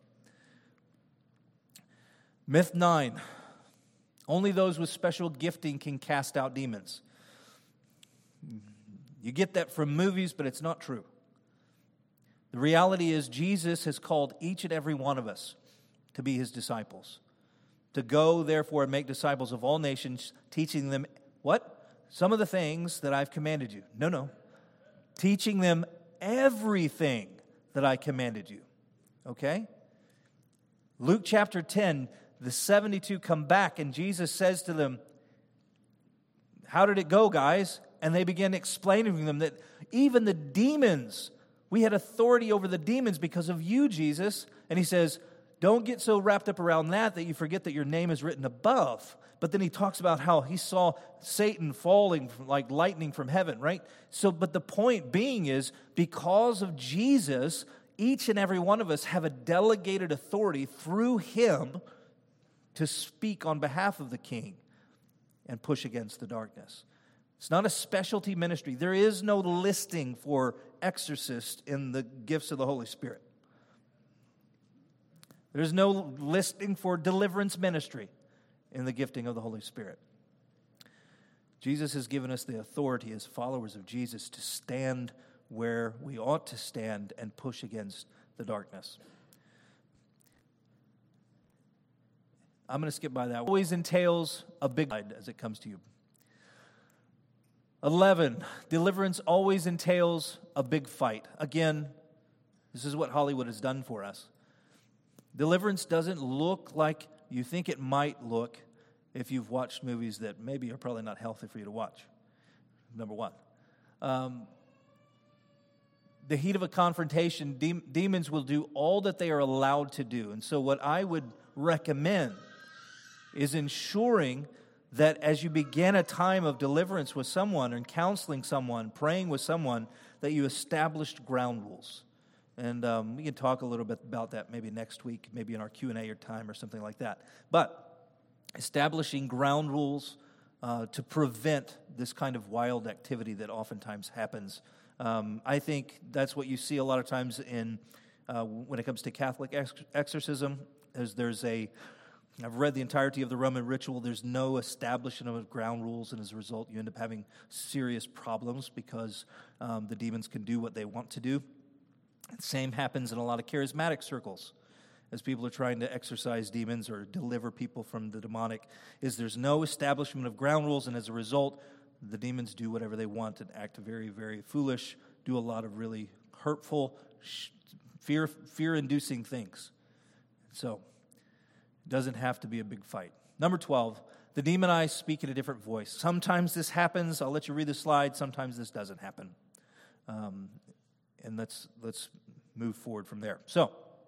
myth nine, only those with special gifting can cast out demons. You get that from movies, but it's not true. The reality is Jesus has called each and every one of us to be his disciples. To go, therefore, and make disciples of all nations, teaching them what? Some of the things that I've commanded you. No, no. Teaching them everything that I commanded you. Okay? Luke chapter ten, the seventy-two come back, and Jesus says to them, how did it go, guys? And they begin explaining to them that even the demons, we had authority over the demons because of you, Jesus. And he says, don't get so wrapped up around that that you forget that your name is written above. But then he talks about how he saw Satan falling from, like lightning from heaven, right? So, but the point being is, because of Jesus, each and every one of us have a delegated authority through him to speak on behalf of the King and push against the darkness. It's not a specialty ministry. There is no listing for exorcist in the gifts of the Holy Spirit. There's no listing for deliverance ministry in the gifting of the Holy Spirit. Jesus has given us the authority as followers of Jesus to stand where we ought to stand and push against the darkness. I'm going to skip by that. Always entails a big fight as it comes to you. eleven, deliverance always entails a big fight. Again, this is what Hollywood has done for us. Deliverance doesn't look like you think it might look if you've watched movies that maybe are probably not healthy for you to watch, number one. Um, the heat of a confrontation, de- demons will do all that they are allowed to do. And so what I would recommend is ensuring that as you begin a time of deliverance with someone and counseling someone, praying with someone, that you established ground rules. And um, we can talk a little bit about that maybe next week, maybe in our Q and A or time or something like that. But establishing ground rules uh, to prevent this kind of wild activity that oftentimes happens. Um, I think that's what you see a lot of times in uh, when it comes to Catholic ex- exorcism. There's, there's a, I've read the entirety of the Roman ritual. There's no establishment of ground rules, and as a result, you end up having serious problems because um, the demons can do what they want to do. The same happens in a lot of charismatic circles as people are trying to exorcise demons or deliver people from the demonic, is there's no establishment of ground rules, and as a result, the demons do whatever they want and act very, very foolish, do a lot of really hurtful, fear, fear-inducing things. So, it doesn't have to be a big fight. Number twelve, the demonize speak in a different voice. Sometimes this happens. I'll let you read the slide. Sometimes this doesn't happen. Um, and let's let's move forward from there. So,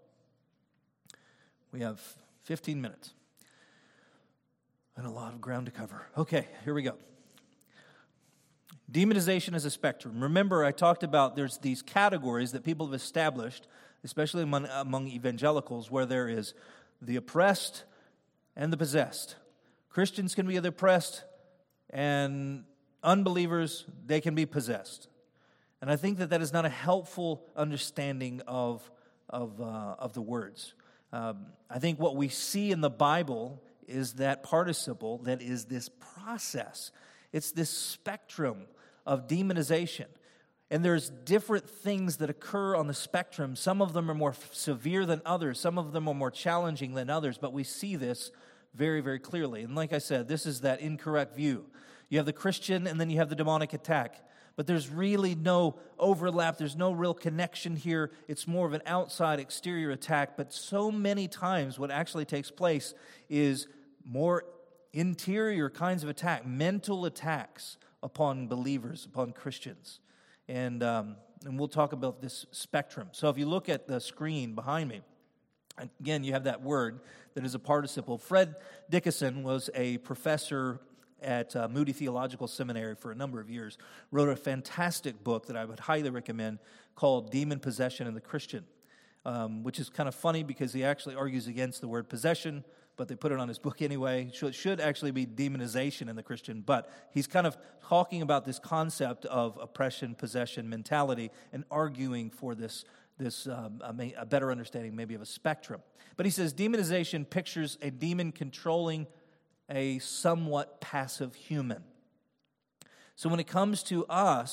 we have fifteen minutes and a lot of ground to cover. Okay, here we go. Demonization is a spectrum. Remember, I talked about there's these categories that people have established, especially among, among evangelicals, where there is the oppressed and the possessed. Christians can be the oppressed, and unbelievers, they can be possessed. And I think that that is not a helpful understanding of, of, uh, of the words. Um, I think what we see in the Bible is that participle that is this process. It's this spectrum of demonization. And there's different things that occur on the spectrum. Some of them are more severe than others. Some of them are more challenging than others. But we see this very, very clearly. And like I said, this is that incorrect view. You have the Christian and then you have the demonic attack. But there's really no overlap. There's no real connection here. It's more of an outside, exterior attack. But so many times what actually takes place is more interior kinds of attack, mental attacks upon believers, upon Christians. And um, and we'll talk about this spectrum. So if you look at the screen behind me, again, you have that word that is a participle. Fred Dickinson was a professor at uh, Moody Theological Seminary for a number of years, wrote a fantastic book that I would highly recommend called Demon Possession in the Christian, um, which is kind of funny because he actually argues against the word possession, but they put it on his book anyway. So it should actually be demonization in the Christian, but he's kind of talking about this concept of oppression, possession, mentality, and arguing for this, this um, a, a better understanding maybe of a spectrum. But he says demonization pictures a demon controlling a somewhat passive human. So when it comes to us,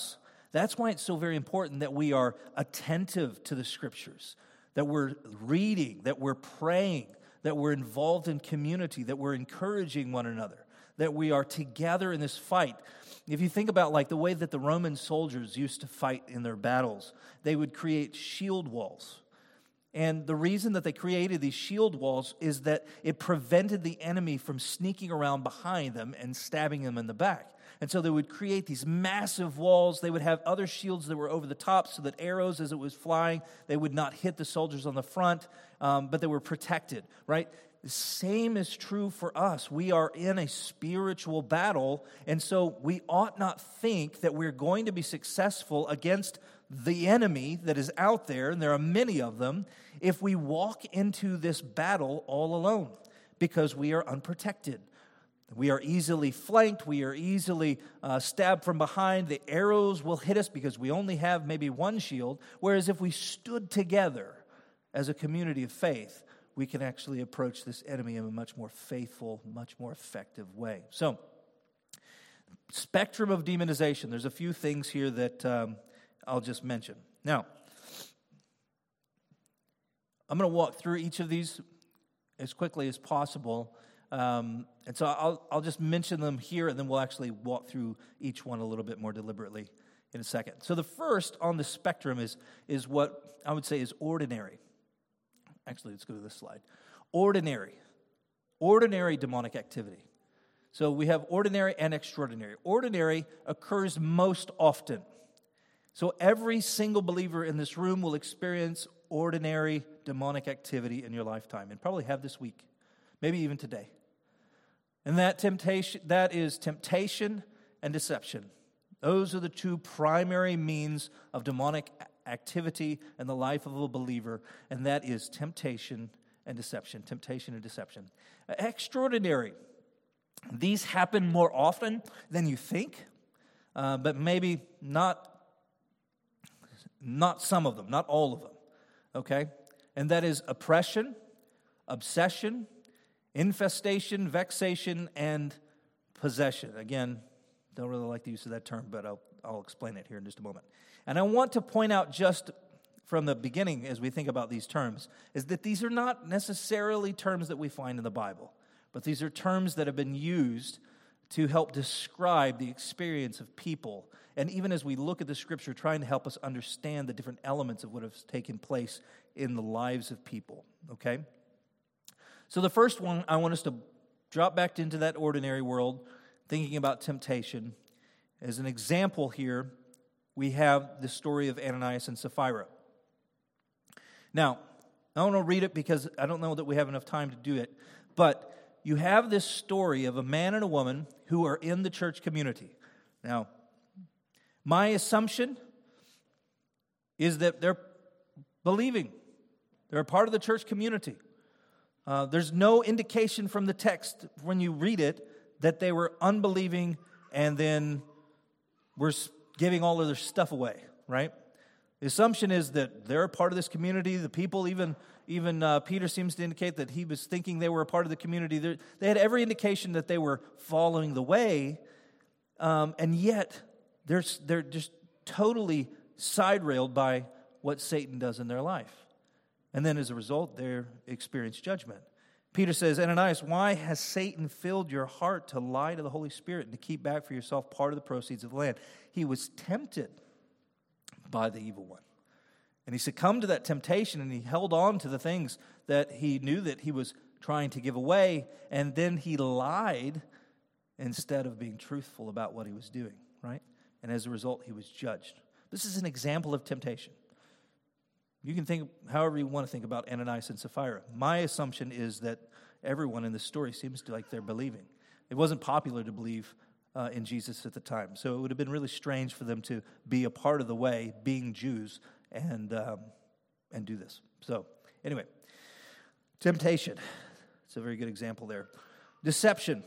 That's why it's so very important that we are attentive to the Scriptures, that we're reading, that we're praying, that we're involved in community, that we're encouraging one another, that we are together in this fight. If you think about like the way that the Roman soldiers used to fight in their battles, they would create shield walls. And the reason that they created these shield walls is that it prevented the enemy from sneaking around behind them and stabbing them in the back. And so they would create these massive walls. They would have other shields that were over the top so that arrows, as it was flying, they would not hit the soldiers on the front, um, but they were protected, right? The same is true for us. We are in a spiritual battle, and so we ought not think that we're going to be successful against the enemy that is out there, and there are many of them, if we walk into this battle all alone, because we are unprotected. We are easily flanked. We are easily uh, stabbed from behind. The arrows will hit us because we only have maybe one shield. Whereas if we stood together as a community of faith, we can actually approach this enemy in a much more faithful, much more effective way. So, spectrum of demonization. There's a few things here that um, I'll just mention. Now, I'm going to walk through each of these as quickly as possible. Um, and so I'll I'll just mention them here, and then we'll actually walk through each one a little bit more deliberately in a second. So the first on the spectrum is, is what I would say is ordinary. Actually, let's go to this slide. Ordinary. Ordinary demonic activity. So we have ordinary and extraordinary. Ordinary occurs most often. So every single believer in this room will experience ordinary demonic activity in your lifetime, and probably have this week, maybe even today. And that temptation, that is temptation and deception. Those are the two primary means of demonic activity in the life of a believer, and that is temptation and deception. Temptation and deception. Extraordinary. These happen more often than you think, uh, but maybe not, not some of them, not all of them. Okay? And that is oppression, obsession, infestation, vexation, and possession. Again, don't really like the use of that term, but I'll, I'll explain it here in just a moment. And I want to point out just from the beginning as we think about these terms, is that these are not necessarily terms that we find in the Bible, but these are terms that have been used to help describe the experience of people. And even as we look at the Scripture, trying to help us understand the different elements of what has taken place in the lives of people, okay? So the first one, I want us to drop back into that ordinary world, thinking about temptation. As an example here, we have the story of Ananias and Sapphira. Now, I don't want to read it because I don't know that we have enough time to do it, but you have this story of a man and a woman who are in the church community. Now, my assumption is that they're believing. They're a part of the church community. Uh, there's no indication from the text when you read it that they were unbelieving and then were giving all of their stuff away, right? The assumption is that they're a part of this community. The people, even even uh, Peter seems to indicate that he was thinking they were a part of the community. They're, they had every indication that they were following the way, um, and yet they're they're just totally side-railed by what Satan does in their life. And then as a result, they experience judgment. Peter says, Ananias, why has Satan filled your heart to lie to the Holy Spirit and to keep back for yourself part of the proceeds of the land? He was tempted by the evil one. And he succumbed to that temptation, and he held on to the things that he knew that he was trying to give away, and then he lied instead of being truthful about what he was doing, right? And as a result, he was judged. This is an example of temptation. You can think however you want to think about Ananias and Sapphira. My assumption is that everyone in this story seems to like they're believing. It wasn't popular to believe uh, in Jesus at the time, so it would have been really strange for them to be a part of the way, being Jews, and um, and do this. So anyway, temptation. It's a very good example there. Deception.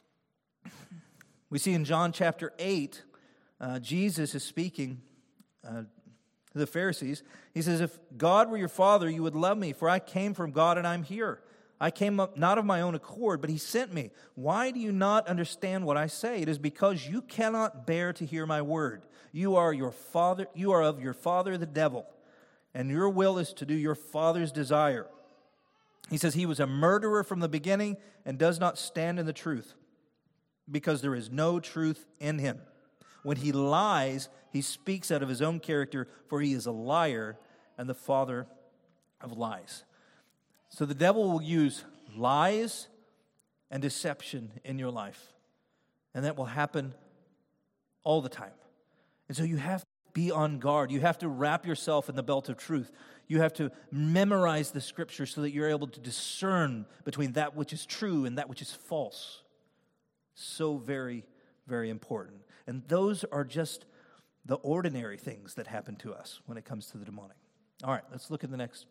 We see in John chapter eight, uh, Jesus is speaking uh, to the Pharisees. He says, if God were your father, you would love me, for I came from God and I'm here. I came up not of my own accord, but he sent me. Why do you not understand what I say? It is because you cannot bear to hear my word. You are your father, you are of your father the devil, and your will is to do your father's desire. He says he was a murderer from the beginning and does not stand in the truth, because there is no truth in him. When he lies, he speaks out of his own character, for he is a liar and the father of lies. So the devil will use lies and deception in your life. And that will happen all the time. And so you have to be on guard. You have to wrap yourself in the belt of truth. You have to memorize the Scripture so that you're able to discern between that which is true and that which is false. So very, very important. And those are just the ordinary things that happen to us when it comes to the demonic. All right, let's look at the next.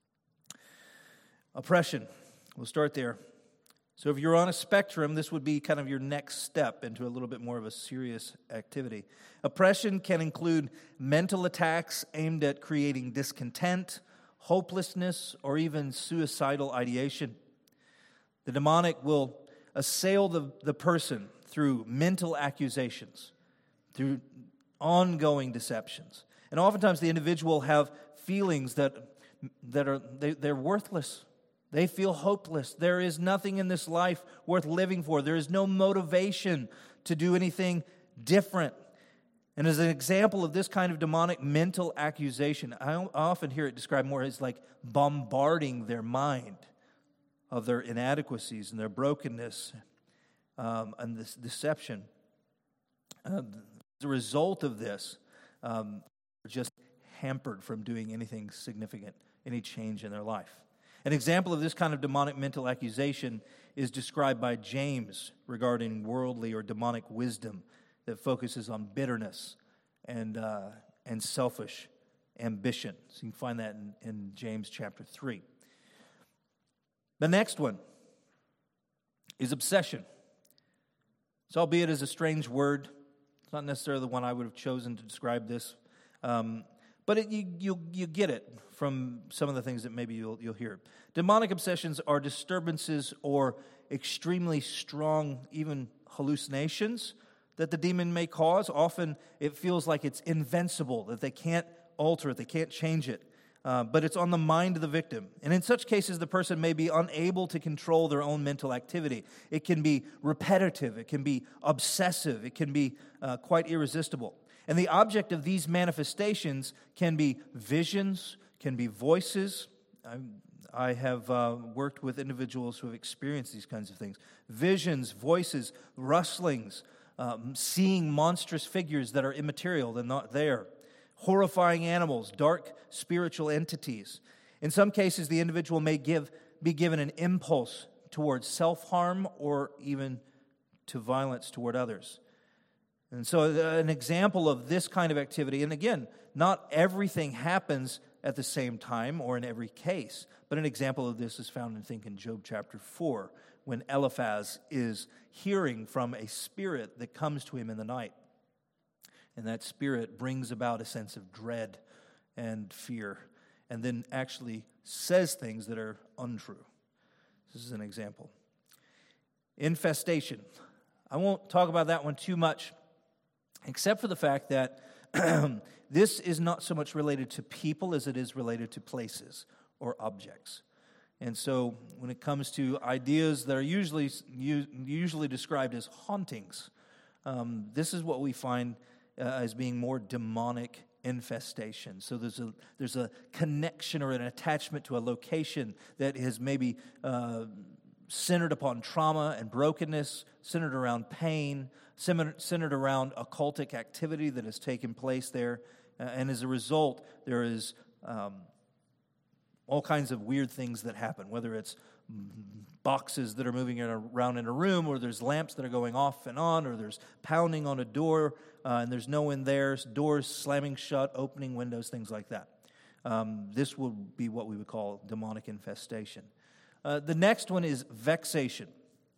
Oppression. We'll start there. So if you're on a spectrum, this would be kind of your next step into a little bit more of a serious activity. Oppression can include mental attacks aimed at creating discontent, hopelessness, or even suicidal ideation. The demonic will assail the, the person through mental accusations, through ongoing deceptions. And oftentimes the individual have feelings that, that are they, they're worthless. They feel hopeless. There is nothing in this life worth living for. There is no motivation to do anything different. And as an example of this kind of demonic mental accusation, I often hear it described more as like bombarding their mind of their inadequacies and their brokenness um, and this deception. Uh, as a result of this, um, they're just hampered from doing anything significant, any change in their life. An example of this kind of demonic mental accusation is described by James regarding worldly or demonic wisdom that focuses on bitterness and uh, and selfish ambition. So you can find that in, in James chapter three. The next one is obsession. So albeit as a strange word, it's not necessarily the one I would have chosen to describe this, um, but it, you, you you get it from some of the things that maybe you'll you'll hear. Demonic obsessions are disturbances or extremely strong, even hallucinations that the demon may cause. Often it feels like it's invincible, that they can't alter it, they can't change it. Uh, but it's on the mind of the victim. And in such cases, the person may be unable to control their own mental activity. It can be repetitive, it can be obsessive, it can be uh, quite irresistible. And the object of these manifestations can be visions, can be voices. I'm, I have uh, worked with individuals who have experienced these kinds of things. Visions, voices, rustlings, um, seeing monstrous figures that are immaterial, they're not there. Horrifying animals, dark spiritual entities. In some cases, the individual may give be given an impulse towards self-harm or even to violence toward others. And so an example of this kind of activity, and again, not everything happens at the same time or in every case, but an example of this is found, I think, in Job chapter four, when Eliphaz is hearing from a spirit that comes to him in the night. And that spirit brings about a sense of dread and fear, and then actually says things that are untrue. This is an example. Infestation. I won't talk about that one too much, except for the fact that this is not so much related to people as it is related to places or objects. And so when it comes to ideas that are usually usually described as hauntings, um, this is what we find uh, as being more demonic infestation. So there's a there's a connection or an attachment to a location that is maybe uh, centered upon trauma and brokenness, centered around pain, centered around occultic activity that has taken place there. Uh, and as a result, there is um, all kinds of weird things that happen, whether it's boxes that are moving around in a room, or there's lamps that are going off and on, or there's pounding on a door, uh, and there's no one there, doors slamming shut, opening windows, things like that. Um, this will be what we would call demonic infestation. Uh, the next one is vexation.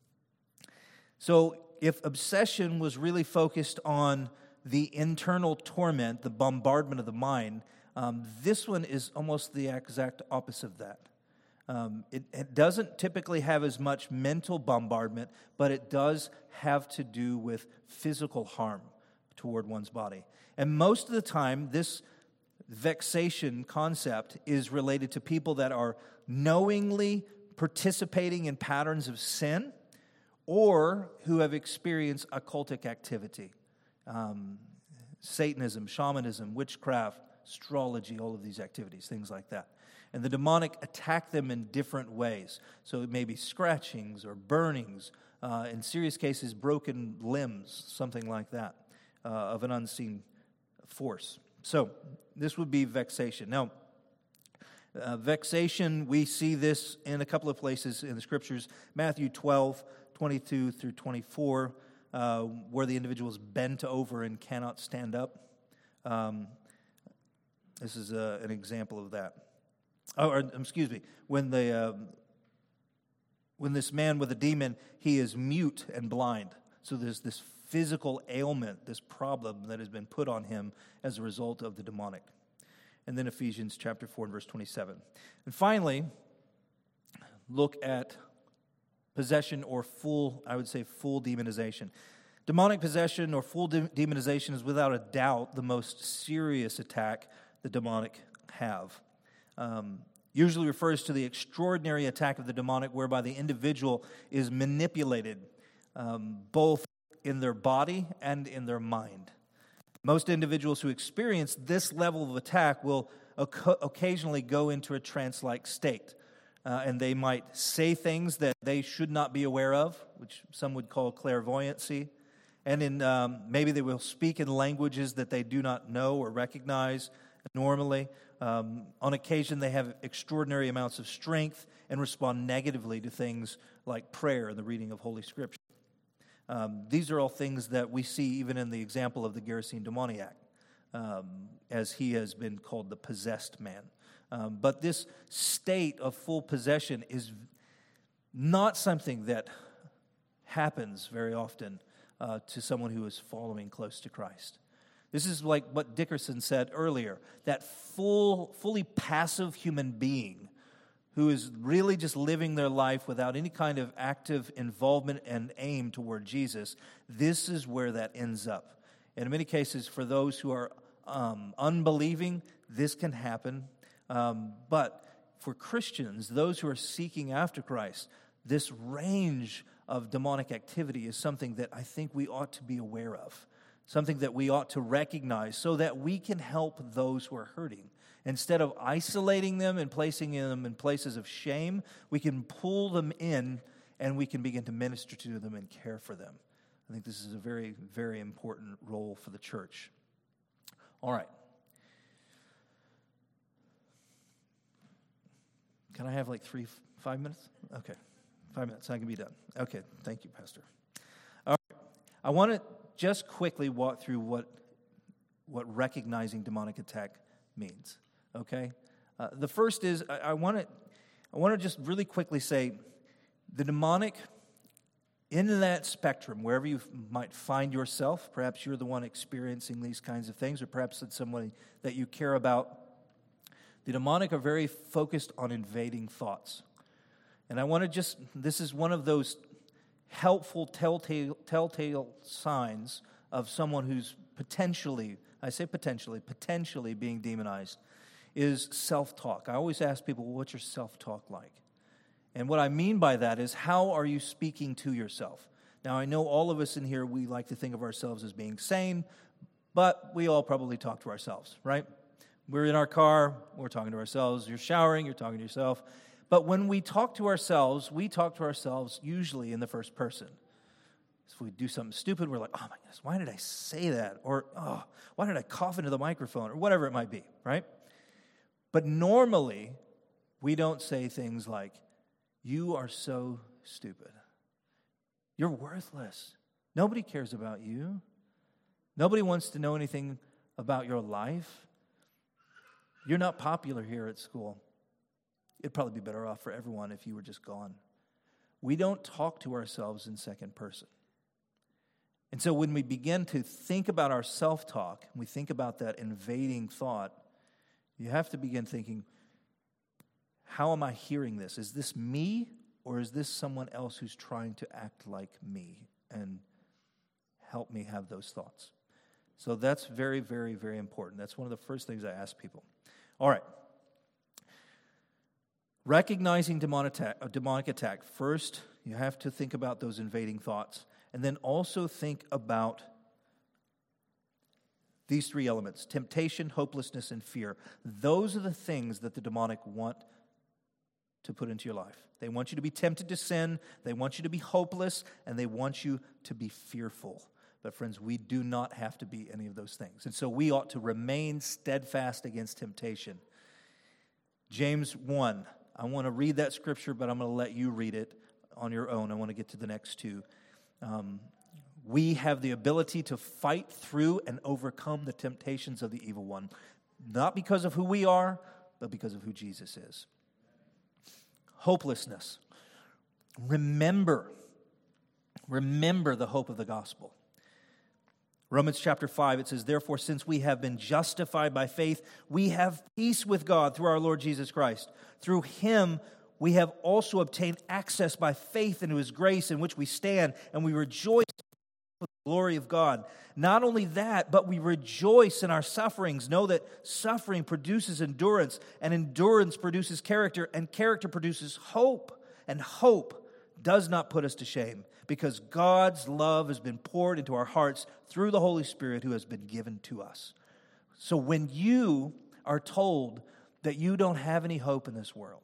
So if obsession was really focused on the internal torment, the bombardment of the mind, um, this one is almost the exact opposite of that. Um, it, it doesn't typically have as much mental bombardment, but it does have to do with physical harm toward one's body. And most of the time, this vexation concept is related to people that are knowingly participating in patterns of sin or who have experienced occultic activity. Um, Satanism, shamanism, witchcraft, astrology, all of these activities, things like that. And the demonic attack them in different ways. So it may be scratchings or burnings, uh, in serious cases, broken limbs, something like that, uh, of an unseen force. So this would be vexation. Now, uh, vexation, we see this in a couple of places in the Scriptures. Matthew twelve, twenty-two through twenty-four, uh, where the individual is bent over and cannot stand up. Um, this is uh, an example of that. Oh, or, excuse me, when the uh, when this man with a demon, he is mute and blind. So there's this physical ailment, this problem that has been put on him as a result of the demonic. And then Ephesians chapter four and verse twenty-seven. And finally, look at possession or full, I would say full demonization. Demonic possession or full de- demonization is without a doubt the most serious attack the demonic have. Um, usually refers to the extraordinary attack of the demonic whereby the individual is manipulated um, both in their body and in their mind. Most individuals who experience this level of attack will oc- occasionally go into a trance-like state. Uh, and they might say things that they should not be aware of, which some would call clairvoyancy. And in um, maybe they will speak in languages that they do not know or recognize normally. Um, on occasion, they have extraordinary amounts of strength and respond negatively to things like prayer and the reading of Holy Scripture. Um, these are all things that we see even in the example of the Gerasene demoniac, um, as he has been called the possessed man. Um, but this state of full possession is not something that happens very often uh, to someone who is following close to Christ. This is like what Dickerson said earlier, that full, fully passive human being who is really just living their life without any kind of active involvement and aim toward Jesus. This is where that ends up. And in many cases, for those who are um, unbelieving, this can happen. Um, but for Christians, those who are seeking after Christ, this range of demonic activity is something that I think we ought to be aware of. Something that we ought to recognize so that we can help those who are hurting. Instead of isolating them and placing them in places of shame, we can pull them in and we can begin to minister to them and care for them. I think this is a very, very important role for the church. All right. Can I have like three, five minutes? Okay. Five minutes, I can be done. Okay, thank you, Pastor. All right. I want to just quickly walk through what what recognizing demonic attack means. Okay, uh, the first is I want to I want to just really quickly say the demonic in that spectrum, wherever you might find yourself, perhaps you're the one experiencing these kinds of things, or perhaps it's somebody that you care about. The demonic are very focused on invading thoughts, and I want to just this is one of those helpful telltale, telltale signs of someone who's potentially, I say potentially, potentially being demonized, is self-talk. I always ask people, well, what's your self-talk like? And what I mean by that is, how are you speaking to yourself? Now, I know all of us in here, we like to think of ourselves as being sane, but we all probably talk to ourselves, right? We're in our car, we're talking to ourselves. You're showering, you're talking to yourself. But when we talk to ourselves, we talk to ourselves usually in the first person. So if we do something stupid, we're like, oh my goodness, why did I say that? Or, oh, why did I cough into the microphone? Or whatever it might be, right? But normally, we don't say things like, you are so stupid. You're worthless. Nobody cares about you. Nobody wants to know anything about your life. You're not popular here at school. It'd probably be better off for everyone if you were just gone. We don't talk to ourselves in second person. And so when we begin to think about our self-talk, we think about that invading thought, you have to begin thinking, how am I hearing this? Is this me, or is this someone else who's trying to act like me and help me have those thoughts? So that's very, very, very important. That's one of the first things I ask people. All right. Recognizing demonic attack, a demonic attack. First, you have to think about those invading thoughts. And then also think about these three elements: temptation, hopelessness, and fear. Those are the things that the demonic want to put into your life. They want you to be tempted to sin, they want you to be hopeless, and they want you to be fearful. But friends, we do not have to be any of those things. And so we ought to remain steadfast against temptation. James one, I want to read that scripture, but I'm going to let you read it on your own. I want to get to the next two. Um, we have the ability to fight through and overcome the temptations of the evil one, not because of who we are, but because of who Jesus is. Hopelessness. Remember, remember the hope of the gospel. Romans chapter five, it says, "Therefore, since we have been justified by faith, we have peace with God through our Lord Jesus Christ. Through him, we have also obtained access by faith into his grace in which we stand, and we rejoice in the glory of God. Not only that, but we rejoice in our sufferings. Know that suffering produces endurance, and endurance produces character, and character produces hope. And hope does not put us to shame, because God's love has been poured into our hearts through the Holy Spirit who has been given to us." So when you are told that you don't have any hope in this world,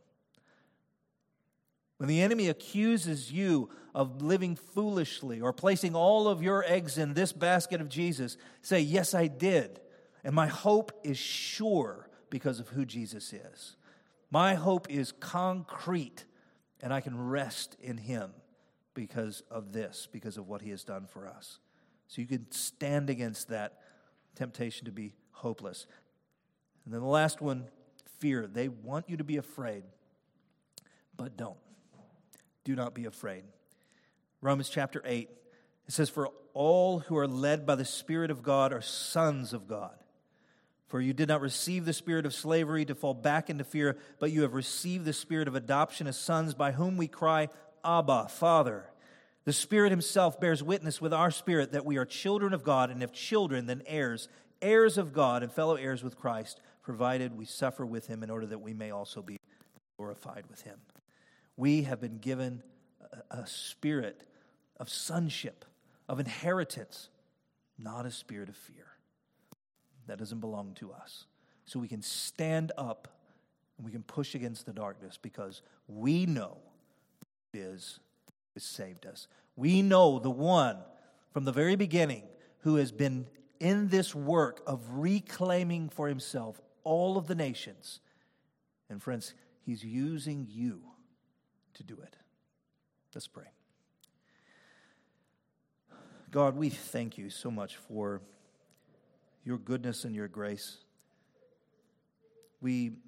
when the enemy accuses you of living foolishly or placing all of your eggs in this basket of Jesus, say, "Yes, I did. And my hope is sure because of who Jesus is. My hope is concrete, and I can rest in him because of this, because of what he has done for us." So you can stand against that temptation to be hopeless. And then the last one, fear. They want you to be afraid, but don't. Do not be afraid. Romans chapter eight, it says, "For all who are led by the Spirit of God are sons of God. For you did not receive the spirit of slavery to fall back into fear, but you have received the spirit of adoption as sons, by whom we cry, Abba, Father. The Spirit himself bears witness with our spirit that we are children of God, and if children, then heirs, heirs of God and fellow heirs with Christ, provided we suffer with him in order that we may also be glorified with him." We have been given a, a spirit of sonship, of inheritance, not a spirit of fear. That doesn't belong to us. So we can stand up and we can push against the darkness because we know who it is who has saved us. We know the one from the very beginning who has been in this work of reclaiming for himself all of the nations. And friends, he's using you to do it. Let's pray. God, we thank you so much for your goodness and your grace. We,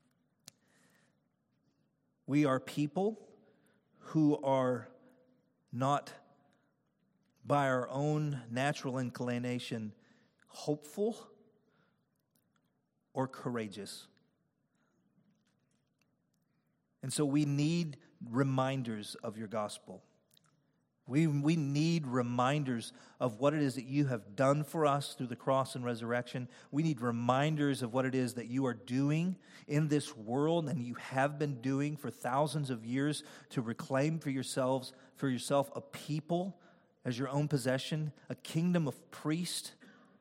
we are people who are not by our own natural inclination hopeful or courageous. And so we need reminders of your gospel. We, we need reminders of what it is that you have done for us through the cross and resurrection. We need reminders of what it is that you are doing in this world and you have been doing for thousands of years to reclaim for yourselves, for yourself a people as your own possession, a kingdom of priests.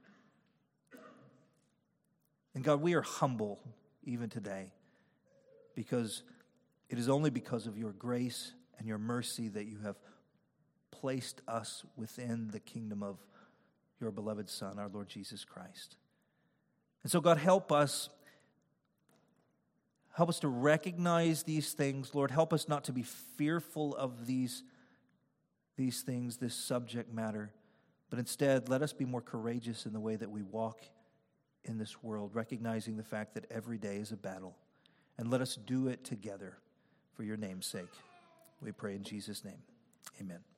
And God, we are humble even today because it is only because of your grace and your mercy that you have placed us within the kingdom of your beloved Son, our Lord Jesus Christ. And so, God, help us. Help us to recognize these things. Lord, help us not to be fearful of these, these things, this subject matter, but instead let us be more courageous in the way that we walk in this world, recognizing the fact that every day is a battle. And let us do it together for your name's sake. We pray in Jesus' name. Amen.